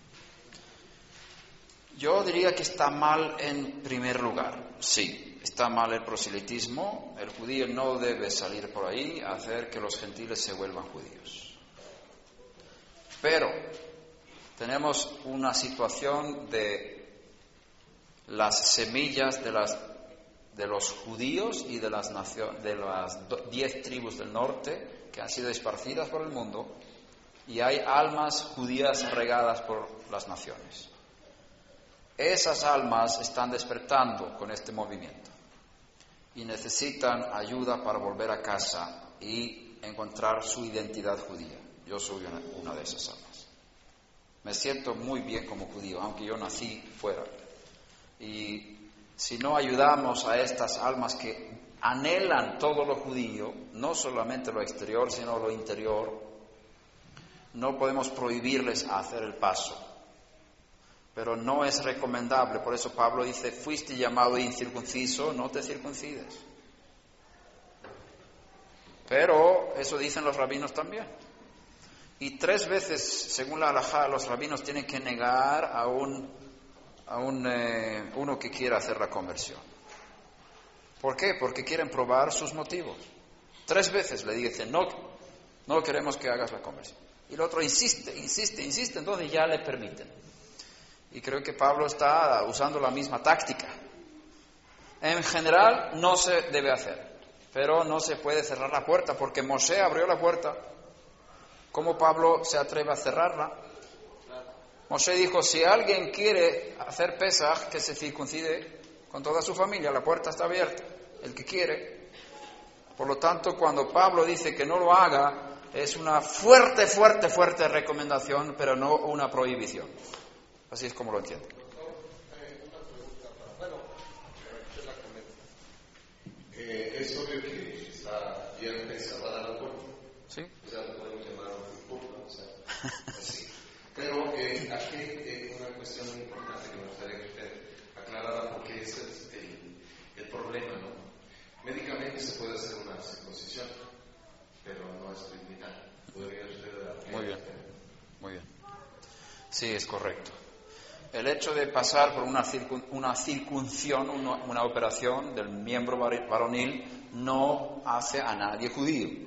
Yo diría que está mal en primer lugar. Sí, está mal el proselitismo. El judío no debe salir por ahí a hacer que los gentiles se vuelvan judíos. Pero tenemos una situación de las semillas de los judíos y de las 10 tribus del norte que han sido esparcidas por el mundo, y hay almas judías regadas por las naciones. Esas almas están despertando con este movimiento y necesitan ayuda para volver a casa y encontrar su identidad judía. Yo soy una de esas almas. Me siento muy bien como judío, aunque yo nací fuera. Y si no ayudamos a estas almas que anhelan todo lo judío, no solamente lo exterior, sino lo interior, no podemos prohibirles hacer el paso. Pero no es recomendable. Por eso Pablo dice, fuiste llamado incircunciso, no te circuncides. Pero eso dicen los rabinos también. Y 3 veces, según la halajá, los rabinos tienen que negar a uno que quiera hacer la conversión. ¿Por qué? Porque quieren probar sus motivos. 3 veces le dicen, no queremos que hagas la conversión. Y el otro insiste, entonces ya le permiten. Y creo que Pablo está usando la misma táctica. En general no se debe hacer, pero no se puede cerrar la puerta, porque Moshe abrió la puerta. ¿Cómo Pablo se atreve a cerrarla? Moshe dijo, si alguien quiere hacer Pesaj, que se circuncide con toda su familia, la puerta está abierta, el que quiere. Por lo tanto, cuando Pablo dice que no lo haga, es una fuerte, fuerte, fuerte recomendación, pero no una prohibición. Así es como lo entiendo.
Una pregunta usted la comenta. Es obvio que está abierta y cerrada la puerta.
¿Sí?
O sea, lo podemos llamar un público, o sea, así. Pero aquí una cuestión importante que me gustaría que usted aclarara, porque ese es el problema, ¿no? Médicamente se puede hacer una circuncisión, pero no es criminal. ¿Podría usted
Muy bien, muy bien. Sí, es correcto. El hecho de pasar por una circuncisión, una operación del miembro varonil, no hace a nadie judío.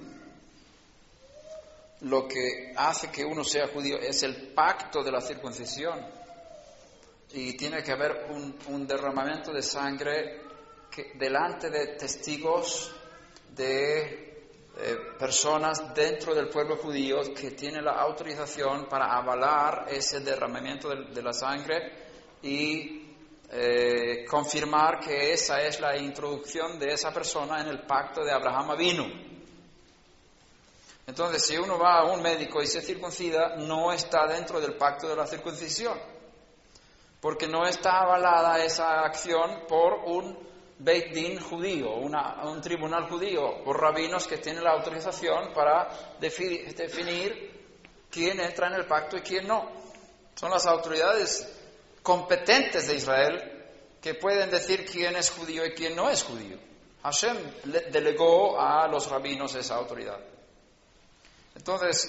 Lo que hace que uno sea judío es el pacto de la circuncisión. Y tiene que haber un derramamiento de sangre delante de testigos, de personas dentro del pueblo judío que tienen la autorización para avalar ese derramamiento de la sangre y confirmar que esa es la introducción de esa persona en el pacto de Abraham Avinu. Entonces, si uno va a un médico y se circuncida, no está dentro del pacto de la circuncisión, porque no está avalada esa acción por un Beit Din judío, un tribunal judío, por rabinos que tienen la autorización para definir quién entra en el pacto y quién no. Son las autoridades competentes de Israel que pueden decir quién es judío y quién no es judío. Hashem delegó a los rabinos esa autoridad. Entonces,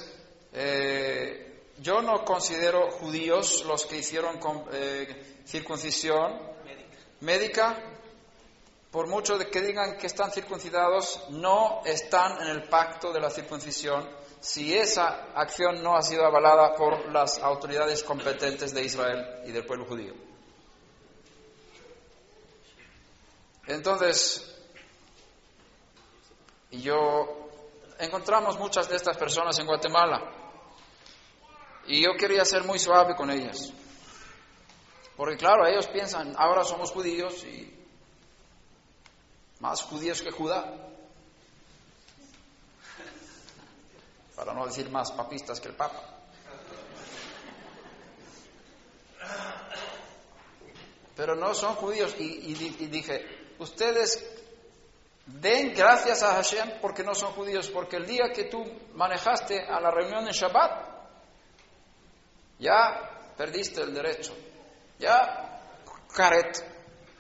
yo no considero judíos los que hicieron circuncisión médica. Por mucho de que digan que están circuncidados, no están en el pacto de la circuncisión si esa acción no ha sido avalada por las autoridades competentes de Israel y del pueblo judío. Entonces, encontramos muchas de estas personas en Guatemala y yo quería ser muy suave con ellas, porque claro, ellos piensan, ahora somos judíos y más judíos que Judá, para no decir más papistas que el Papa. Pero no son judíos y dije, ustedes den gracias a Hashem porque no son judíos, porque el día que tú manejaste a la reunión en Shabbat, ya perdiste el derecho, ya caret.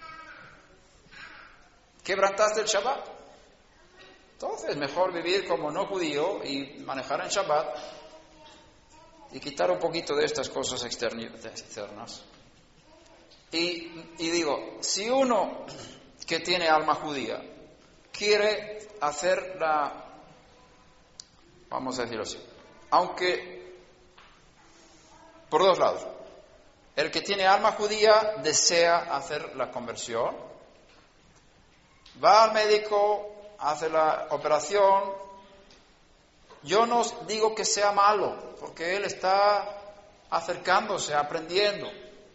Quebrantaste el Shabbat. Entonces, mejor vivir como no judío y manejar en Shabbat y quitar un poquito de estas cosas externas. Y digo, si uno que tiene alma judía quiere hacer vamos a decirlo así, aunque por dos lados, el que tiene alma judía desea hacer la conversión, va al médico, hace la operación. Yo no digo que sea malo, porque él está acercándose, aprendiendo.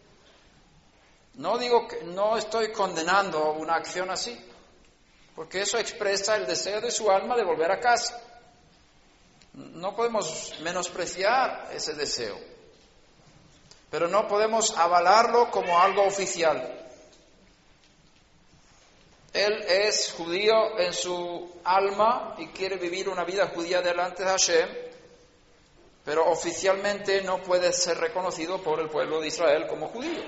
No estoy condenando una acción así, porque eso expresa el deseo de su alma de volver a casa. No podemos menospreciar ese deseo, pero no podemos avalarlo como algo oficial. Él es judío en su alma y quiere vivir una vida judía delante de Hashem, pero oficialmente no puede ser reconocido por el pueblo de Israel como judío.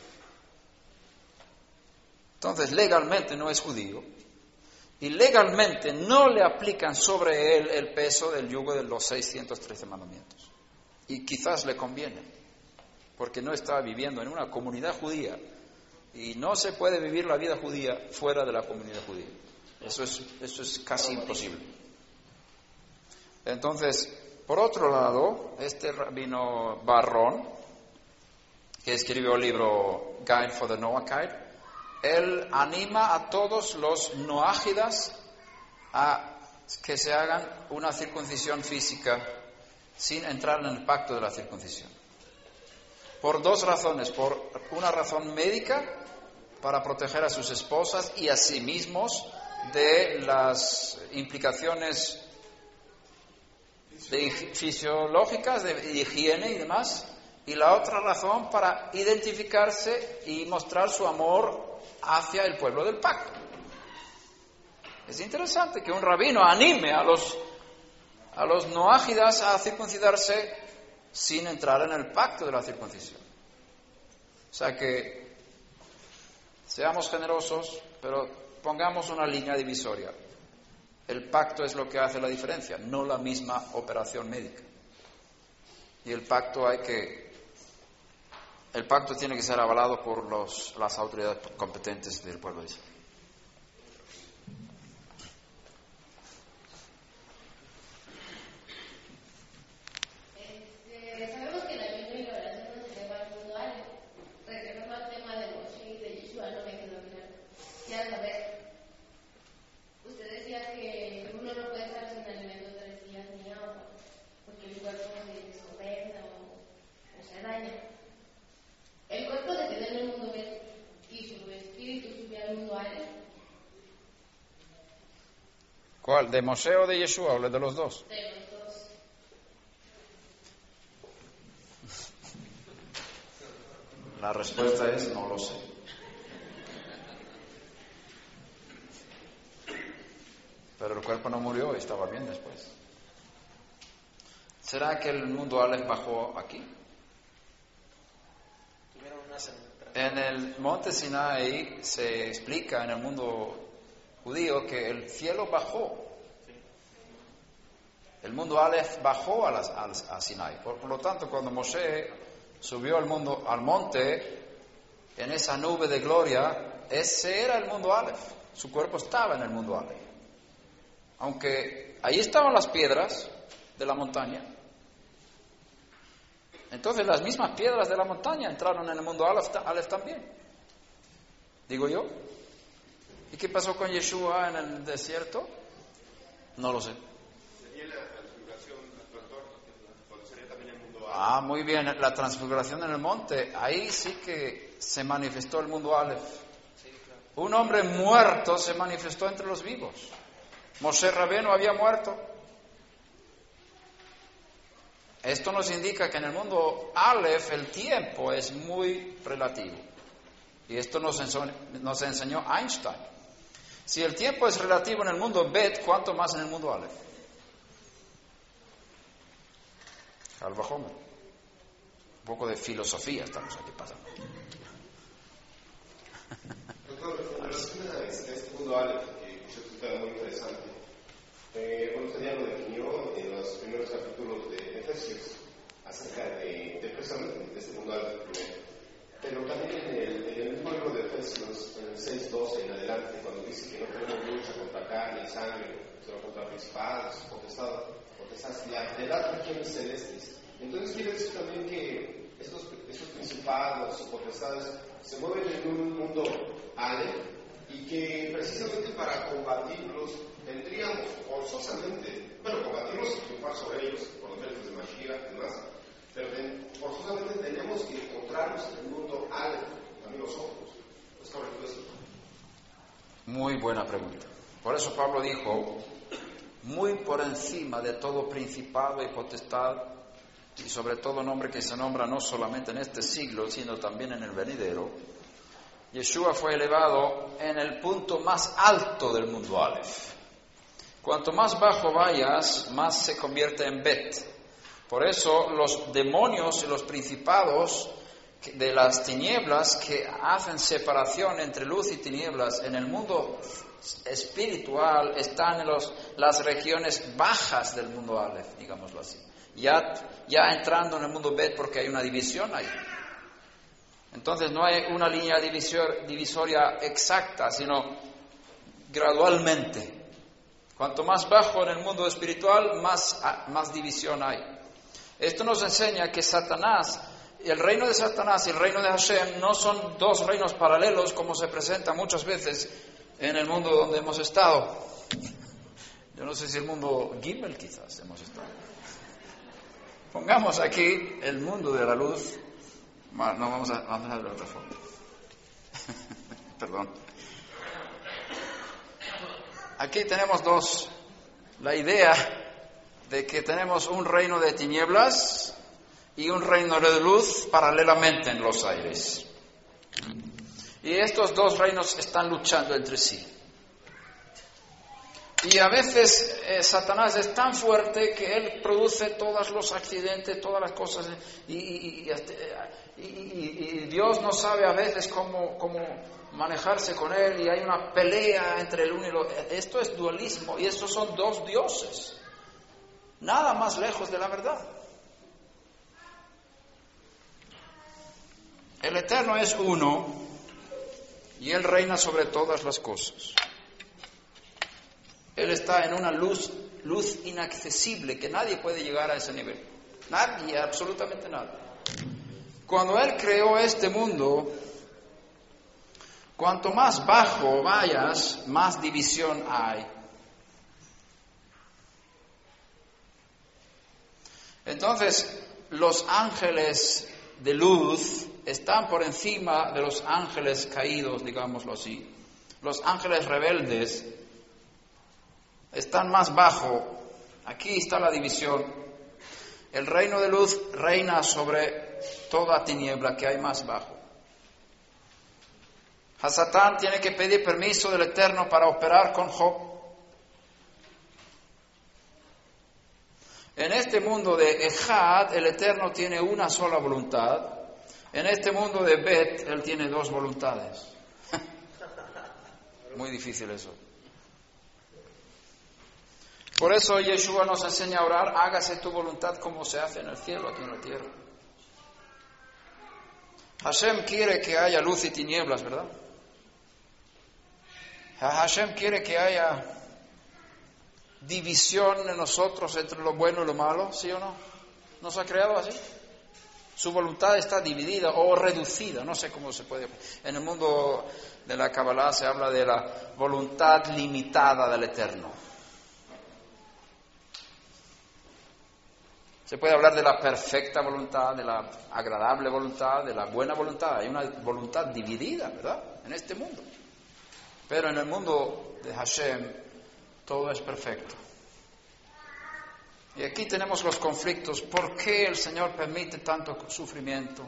Entonces, legalmente no es judío y legalmente no le aplican sobre él el peso del yugo de los 613 mandamientos. Y quizás le conviene, porque no está viviendo en una comunidad judía. Y no se puede vivir la vida judía fuera de la comunidad judía. Eso es casi imposible. Entonces, por otro lado, este rabino Barron, que escribió el libro Guide for the Noahide, él anima a todos los noágidas a que se hagan una circuncisión física sin entrar en el pacto de la circuncisión. Por dos razones. Por una razón médica, para proteger a sus esposas y a sí mismos de las implicaciones fisiológicas, de higiene y demás, y la otra razón para identificarse y mostrar su amor hacia el pueblo del pacto. Es interesante que un rabino anime a los noágidas a circuncidarse sin entrar en el pacto de la circuncisión. O sea que seamos generosos, pero pongamos una línea divisoria. El pacto es lo que hace la diferencia, no la misma operación médica. Y el pacto tiene que ser avalado por las autoridades competentes del pueblo de Israel.
Sabemos que la Biblia y la oración no se lleva al mundo árabe. Regresando al tema de Moshe y de Yeshua, no me quedó claro. Ya saber, usted decía que uno no puede estar sin alimento 3 días ni agua, porque el cuerpo se descompensa o se daña. El cuerpo se quedó en el mundo y su espíritu subió al mundo árabe.
¿Cuál? ¿De Moshe o de Yeshua o de los dos?
De los dos.
La respuesta es no lo sé. Pero el cuerpo no murió y estaba bien después. ¿Será que el mundo Aleph bajó aquí? En el monte Sinai se explica en el mundo judío que el cielo bajó. El mundo Aleph bajó a Sinai. Por lo tanto, cuando Moshe subió al monte en esa nube de gloria, ese era el mundo Aleph. Su cuerpo estaba en el mundo Aleph. Aunque ahí estaban las piedras de la montaña. Entonces las mismas piedras de la montaña entraron en el mundo Aleph también. Digo yo. ¿Y qué pasó con Yeshua en el desierto? No lo sé.
Sería la transfiguración, cuando sería también el mundo Aleph.
Ah, muy bien, la transfiguración en el monte. Ahí sí que se manifestó el mundo Aleph. Un hombre muerto se manifestó entre los vivos. Moshe Rabbeinu había muerto. Esto nos indica que en el mundo Aleph el tiempo es muy relativo. Y esto nos enseñó Einstein. Si el tiempo es relativo en el mundo Bet, ¿cuánto más en el mundo Aleph? Al bajón. Un poco de filosofía estamos aquí pasando.
Doctor, en relación a este mundo Aleph, que usted resulta muy interesante, bueno, usted ya lo definió en los primeros capítulos de Efesios, acerca de precisamente de este mundo Aleph primero. Pero también en el mismo libro de Efesios, en el 6:12 en adelante, cuando dice que no tenemos lucha contra carne y sangre, sino contra principados, potestades de las regiones celestes. Entonces quiere decir también que estos principados o potestades se mueven en un mundo Aleph y que precisamente para combatirlos tendríamos forzosamente, combatirlos y triunfar sobre ellos por los méritos de Mashiach y demás, pero forzosamente tenemos que encontrarnos en el mundo Aleph, también nosotros. ¿Es correcto eso?
Muy buena pregunta. Por eso Pablo dijo, muy por encima de todo principado y potestad, y sobre todo nombre que se nombra no solamente en este siglo, sino también en el venidero, Yeshua fue elevado en el punto más alto del mundo Aleph. Cuanto más bajo vayas, más se convierte en Bet. Por eso los demonios y los principados de las tinieblas que hacen separación entre luz y tinieblas en el mundo espiritual están en las regiones bajas del mundo Aleph, digámoslo así. Ya entrando en el mundo Bet porque hay una división ahí. Entonces no hay una línea divisoria exacta, sino gradualmente. Cuanto más bajo en el mundo espiritual, más división hay. Esto nos enseña que Satanás, el reino de Satanás y el reino de Hashem no son dos reinos paralelos como se presenta muchas veces en el mundo donde hemos estado. Yo no sé si el mundo Gimel quizás hemos estado. Pongamos aquí el mundo de la luz. No, vamos a ver de otra forma. Perdón. aquí tenemos la idea de que tenemos un reino de tinieblas y un reino de luz paralelamente en los aires. Y estos dos reinos están luchando entre sí. Y a veces Satanás es tan fuerte que él produce todos los accidentes, todas las cosas, y Dios no sabe a veces cómo manejarse con él, y hay una pelea entre el uno y el otro. Esto es dualismo, y estos son dos dioses, nada más lejos de la verdad. El Eterno es uno, y Él reina sobre todas las cosas. Él está en una luz inaccesible, que nadie puede llegar a ese nivel. Nadie, absolutamente nadie. Cuando Él creó este mundo, cuanto más bajo vayas, más división hay. Entonces, los ángeles de luz están por encima de los ángeles caídos, digámoslo así. Los ángeles rebeldes están más bajo. Aquí está la división. El reino de luz reina sobre toda tiniebla que hay más bajo. Satán tiene que pedir permiso del Eterno para operar con Job. En este mundo de Ejad, el Eterno tiene una sola voluntad. En este mundo de Bet, Él tiene dos voluntades. Muy difícil eso. Por eso Yeshua nos enseña a orar: hágase tu voluntad como se hace en el cielo, aquí en la tierra. Hashem quiere que haya luz y tinieblas, ¿verdad? Hashem quiere que haya división en nosotros entre lo bueno y lo malo, ¿sí o no? ¿Nos ha creado así? Su voluntad está dividida o reducida, no sé cómo se puede. En el mundo de la Kabbalah se habla de la voluntad limitada del Eterno. Se puede hablar de la perfecta voluntad, de la agradable voluntad, de la buena voluntad. Hay una voluntad dividida, ¿verdad?, en este mundo. Pero en el mundo de Hashem todo es perfecto. Y aquí tenemos los conflictos. ¿Por qué el Señor permite tanto sufrimiento?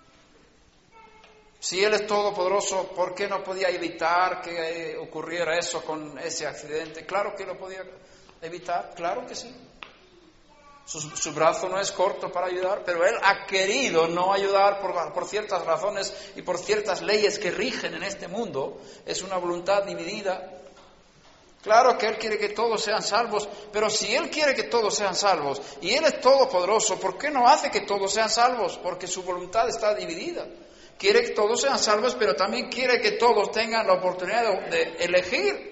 Si Él es todopoderoso, ¿por qué no podía evitar que ocurriera eso con ese accidente? Claro que lo podía evitar, claro que sí. Su brazo no es corto para ayudar, pero Él ha querido no ayudar por ciertas razones y por ciertas leyes que rigen en este mundo. Es una voluntad dividida. Claro que Él quiere que todos sean salvos, pero si Él quiere que todos sean salvos y Él es todopoderoso, ¿por qué no hace que todos sean salvos? Porque su voluntad está dividida. Quiere que todos sean salvos, pero también quiere que todos tengan la oportunidad de elegir.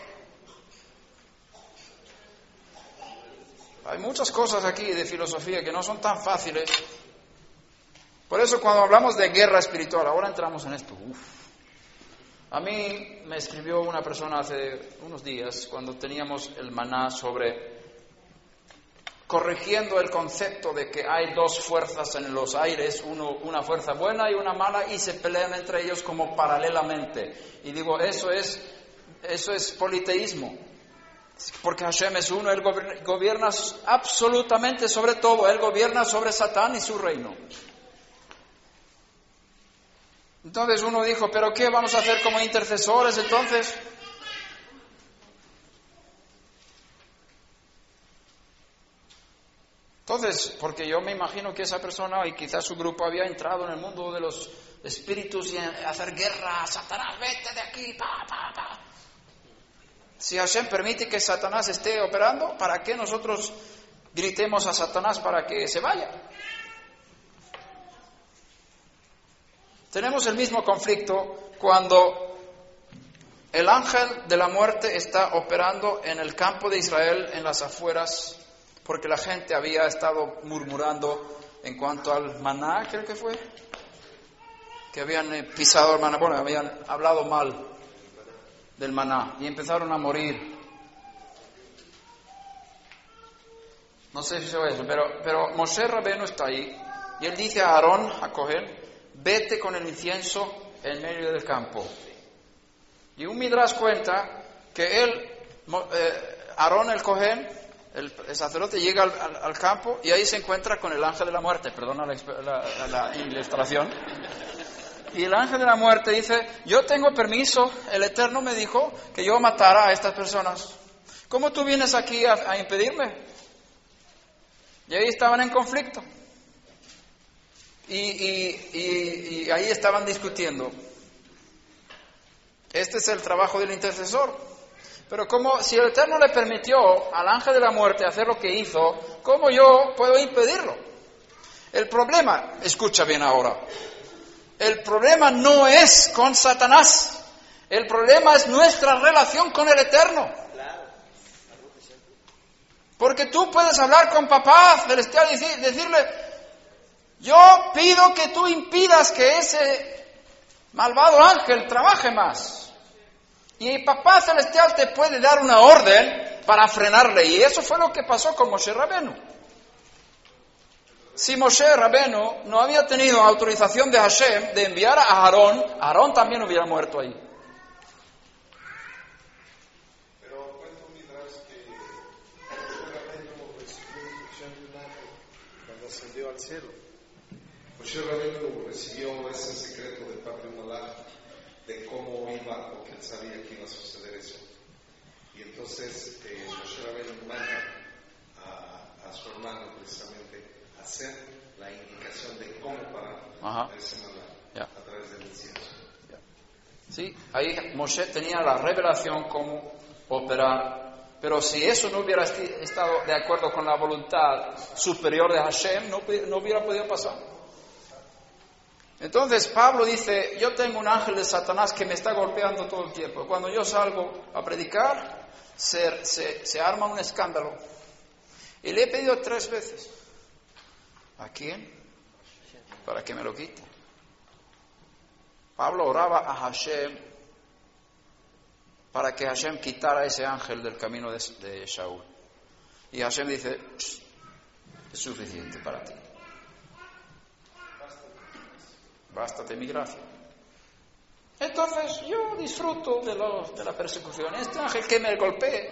Hay muchas cosas aquí de filosofía que no son tan fáciles. Por eso cuando hablamos de guerra espiritual, ahora entramos en esto. A mí me escribió una persona hace unos días, cuando teníamos el maná, corrigiendo el concepto de que hay dos fuerzas en los aires, una fuerza buena y una mala, y se pelean entre ellos como paralelamente. Y digo, eso es politeísmo. Porque Hashem es uno, Él gobierna absolutamente sobre todo, Él gobierna sobre Satán y su reino. Entonces uno dijo, ¿pero qué vamos a hacer como intercesores entonces? Entonces, porque yo me imagino que esa persona y quizás su grupo había entrado en el mundo de los espíritus y hacer guerra a Satanás, vete de aquí, pa. Si Hashem permite que Satanás esté operando, ¿para qué nosotros gritemos a Satanás para que se vaya? Tenemos el mismo conflicto cuando el ángel de la muerte está operando en el campo de Israel, en las afueras, porque la gente había estado murmurando en cuanto al maná, creo que fue, que habían pisado el maná, bueno, habían hablado mal del maná y empezaron a morir. No sé si se ve eso, pero Moshe Rabbeinu está ahí y él dice a Aarón, a Cohen, vete con el incienso en medio del campo. Y un Midrash cuenta que él Aarón el Cohen, el sacerdote, llega al campo y ahí se encuentra con el ángel de la muerte. Perdona la ilustración. Y el ángel de la muerte dice: yo tengo permiso, el Eterno me dijo que yo matara a estas personas. ¿Cómo tú vienes aquí a impedirme? Y ahí estaban en conflicto. Y ahí estaban discutiendo. Este es el trabajo del intercesor. Pero como si el Eterno le permitió al ángel de la muerte hacer lo que hizo, ¿cómo yo puedo impedirlo? El problema, escucha bien ahora, el problema no es con Satanás, el problema es nuestra relación con el Eterno. Porque tú puedes hablar con Papá Celestial y decirle: yo pido que tú impidas que ese malvado ángel trabaje más. Y Papá Celestial te puede dar una orden para frenarle. Y eso fue lo que pasó con Moshe Rabenu. Si Moshe Rabenu no había tenido autorización de Hashem de enviar a Aarón también hubiera muerto ahí.
Pero cuenta un midrash que Moshe Rabenu recibió instrucción de un ángel cuando ascendió al cielo. Moshe Rabenu recibió ese secreto de parte de un malaj de cómo iba, porque él sabía que iba a suceder eso. Y entonces Moshe Rabenu manda a su hermano precisamente a hacer la indicación de cómo parar ese malaj a través del incienso.
Sí, ahí Moshe tenía la revelación cómo operar. Pero si eso no hubiera estado de acuerdo con la voluntad superior de Hashem, no hubiera podido pasar. Entonces Pablo dice: yo tengo un ángel de Satanás que me está golpeando todo el tiempo. Cuando yo salgo a predicar, se arma un escándalo. Y le he pedido 3 veces. ¿A quién? Para que me lo quite. Pablo oraba a Hashem para que Hashem quitara a ese ángel del camino de Shaul. Y Hashem dice: es suficiente para ti. Bástate mi gracia. Entonces yo disfruto de la persecución. Este ángel que me golpee.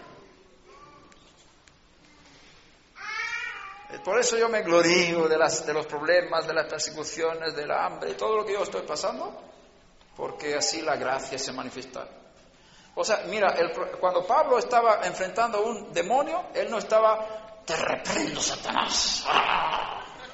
Por eso yo me glorío de los problemas, de las persecuciones, del hambre, de todo lo que yo estoy pasando, porque así la gracia se manifiesta. O sea, mira, cuando Pablo estaba enfrentando a un demonio, él no estaba: te reprendo, Satanás. ¡Ah!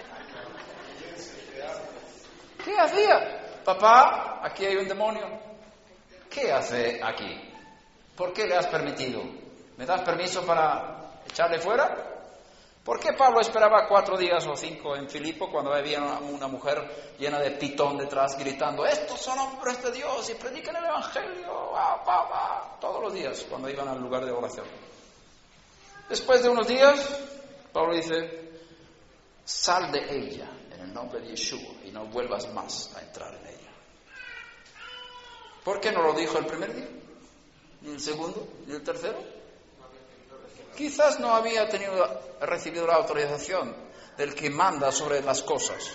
¿Qué hacía? Papá, aquí hay un demonio. ¿Qué hace aquí? ¿Por qué le has permitido? ¿Me das permiso para echarle fuera? ¿Por qué Pablo esperaba 4 días o 5 en Filipo cuando había una mujer llena de pitón detrás gritando: estos son hombres de Dios y predican el Evangelio todos los días cuando iban al lugar de oración? Después de unos días, Pablo dice: sal de ella en el nombre de Yeshua y no vuelvas más a entrar en ella. ¿Por qué no lo dijo el primer día? ¿Ni el segundo? ¿Ni el tercero? Quizás no había recibido la autorización del que manda sobre las cosas.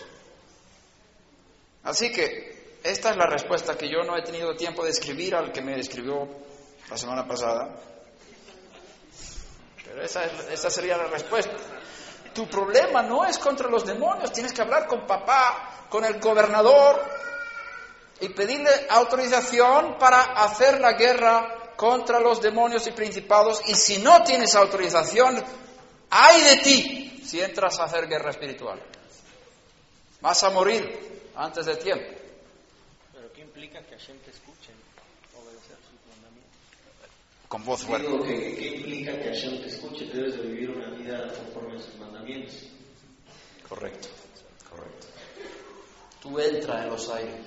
Así que esta es la respuesta que yo no he tenido tiempo de escribir al que me escribió la semana pasada. Pero esa sería la respuesta. Tu problema no es contra los demonios, tienes que hablar con papá, con el gobernador y pedirle autorización para hacer la guerra contra los demonios y principados. Y si no tienes autorización, ¡ay de ti si entras a hacer guerra espiritual! Vas a morir antes de tiempo.
¿Pero qué implica que Hashem te escuche? Obedecer sus mandamientos.
Con voz fuerte.
Digo, ¿qué implica que Hashem te escuche? Debes de vivir una vida conforme a sus mandamientos.
Correcto. Tú entras en los aires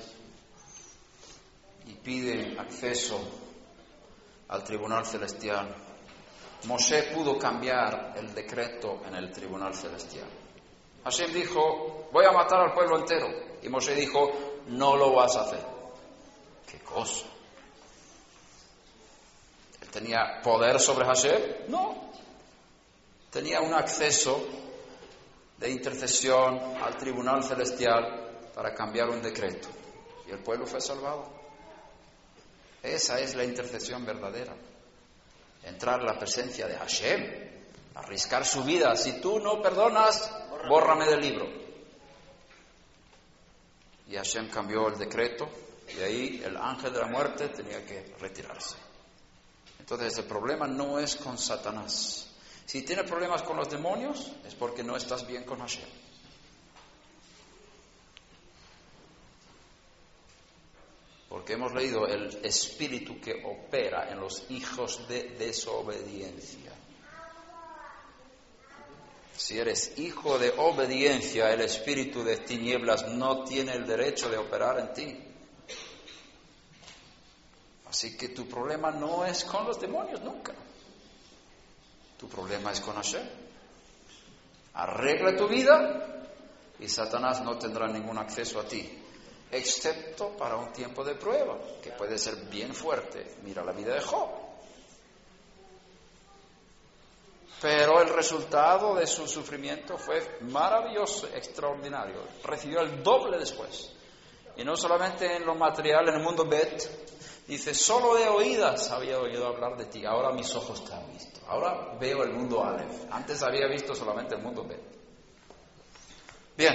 y pide acceso al tribunal celestial. Moshe pudo cambiar el decreto en el tribunal celestial. Hashem dijo: voy a matar al pueblo entero. Y Moshe dijo: no lo vas a hacer. ¿Qué cosa? ¿Él tenía poder sobre Hashem? No. Tenía un acceso de intercesión al tribunal celestial para cambiar un decreto. Y el pueblo fue salvado. Esa es la intercesión verdadera. entrar en la presencia de Hashem, arriscar su vida. Si tú no perdonas, bórrame del libro. Y Hashem cambió el decreto y ahí el ángel de la muerte tenía que retirarse. Entonces el problema no es con Satanás. Si tienes problemas con los demonios, es porque no estás bien con Hashem. Porque hemos leído el espíritu que opera en los hijos de desobediencia. Si eres hijo de obediencia, el espíritu de tinieblas no tiene el derecho de operar en ti. Así que tu problema no es con los demonios nunca. Tu problema es con Hashem. Arregla tu vida y Satanás no tendrá ningún acceso a ti, excepto para un tiempo de prueba, que puede ser bien fuerte. Mira la vida de Job. Pero el resultado de su sufrimiento fue maravilloso, extraordinario. Recibió el doble después. Y no solamente en lo material, en el mundo Bet. Dice, solo de oídas había oído hablar de ti, ahora mis ojos te han visto. Ahora veo el mundo Aleph. Antes había visto solamente el mundo Bet. Bien.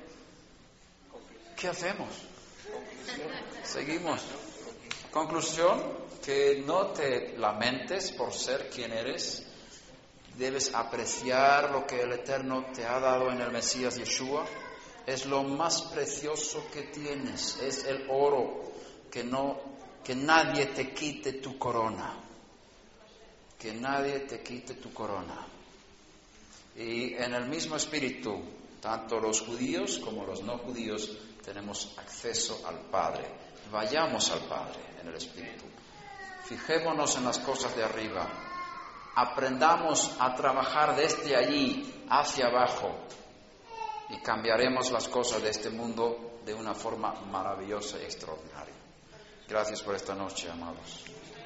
¿Qué hacemos? Seguimos. Conclusión, que no te lamentes por ser quien eres. Debes apreciar lo que el Eterno te ha dado en el Mesías Yeshua. Es lo más precioso que tienes. Es el oro. Que nadie te quite tu corona. Que nadie te quite tu corona. Y en el mismo espíritu, tanto los judíos como los no judíos tenemos acceso al Padre. Vayamos al Padre en el espíritu. Fijémonos en las cosas de arriba. Aprendamos a trabajar desde allí hacia abajo y cambiaremos las cosas de este mundo de una forma maravillosa y extraordinaria. Gracias por esta noche, amados.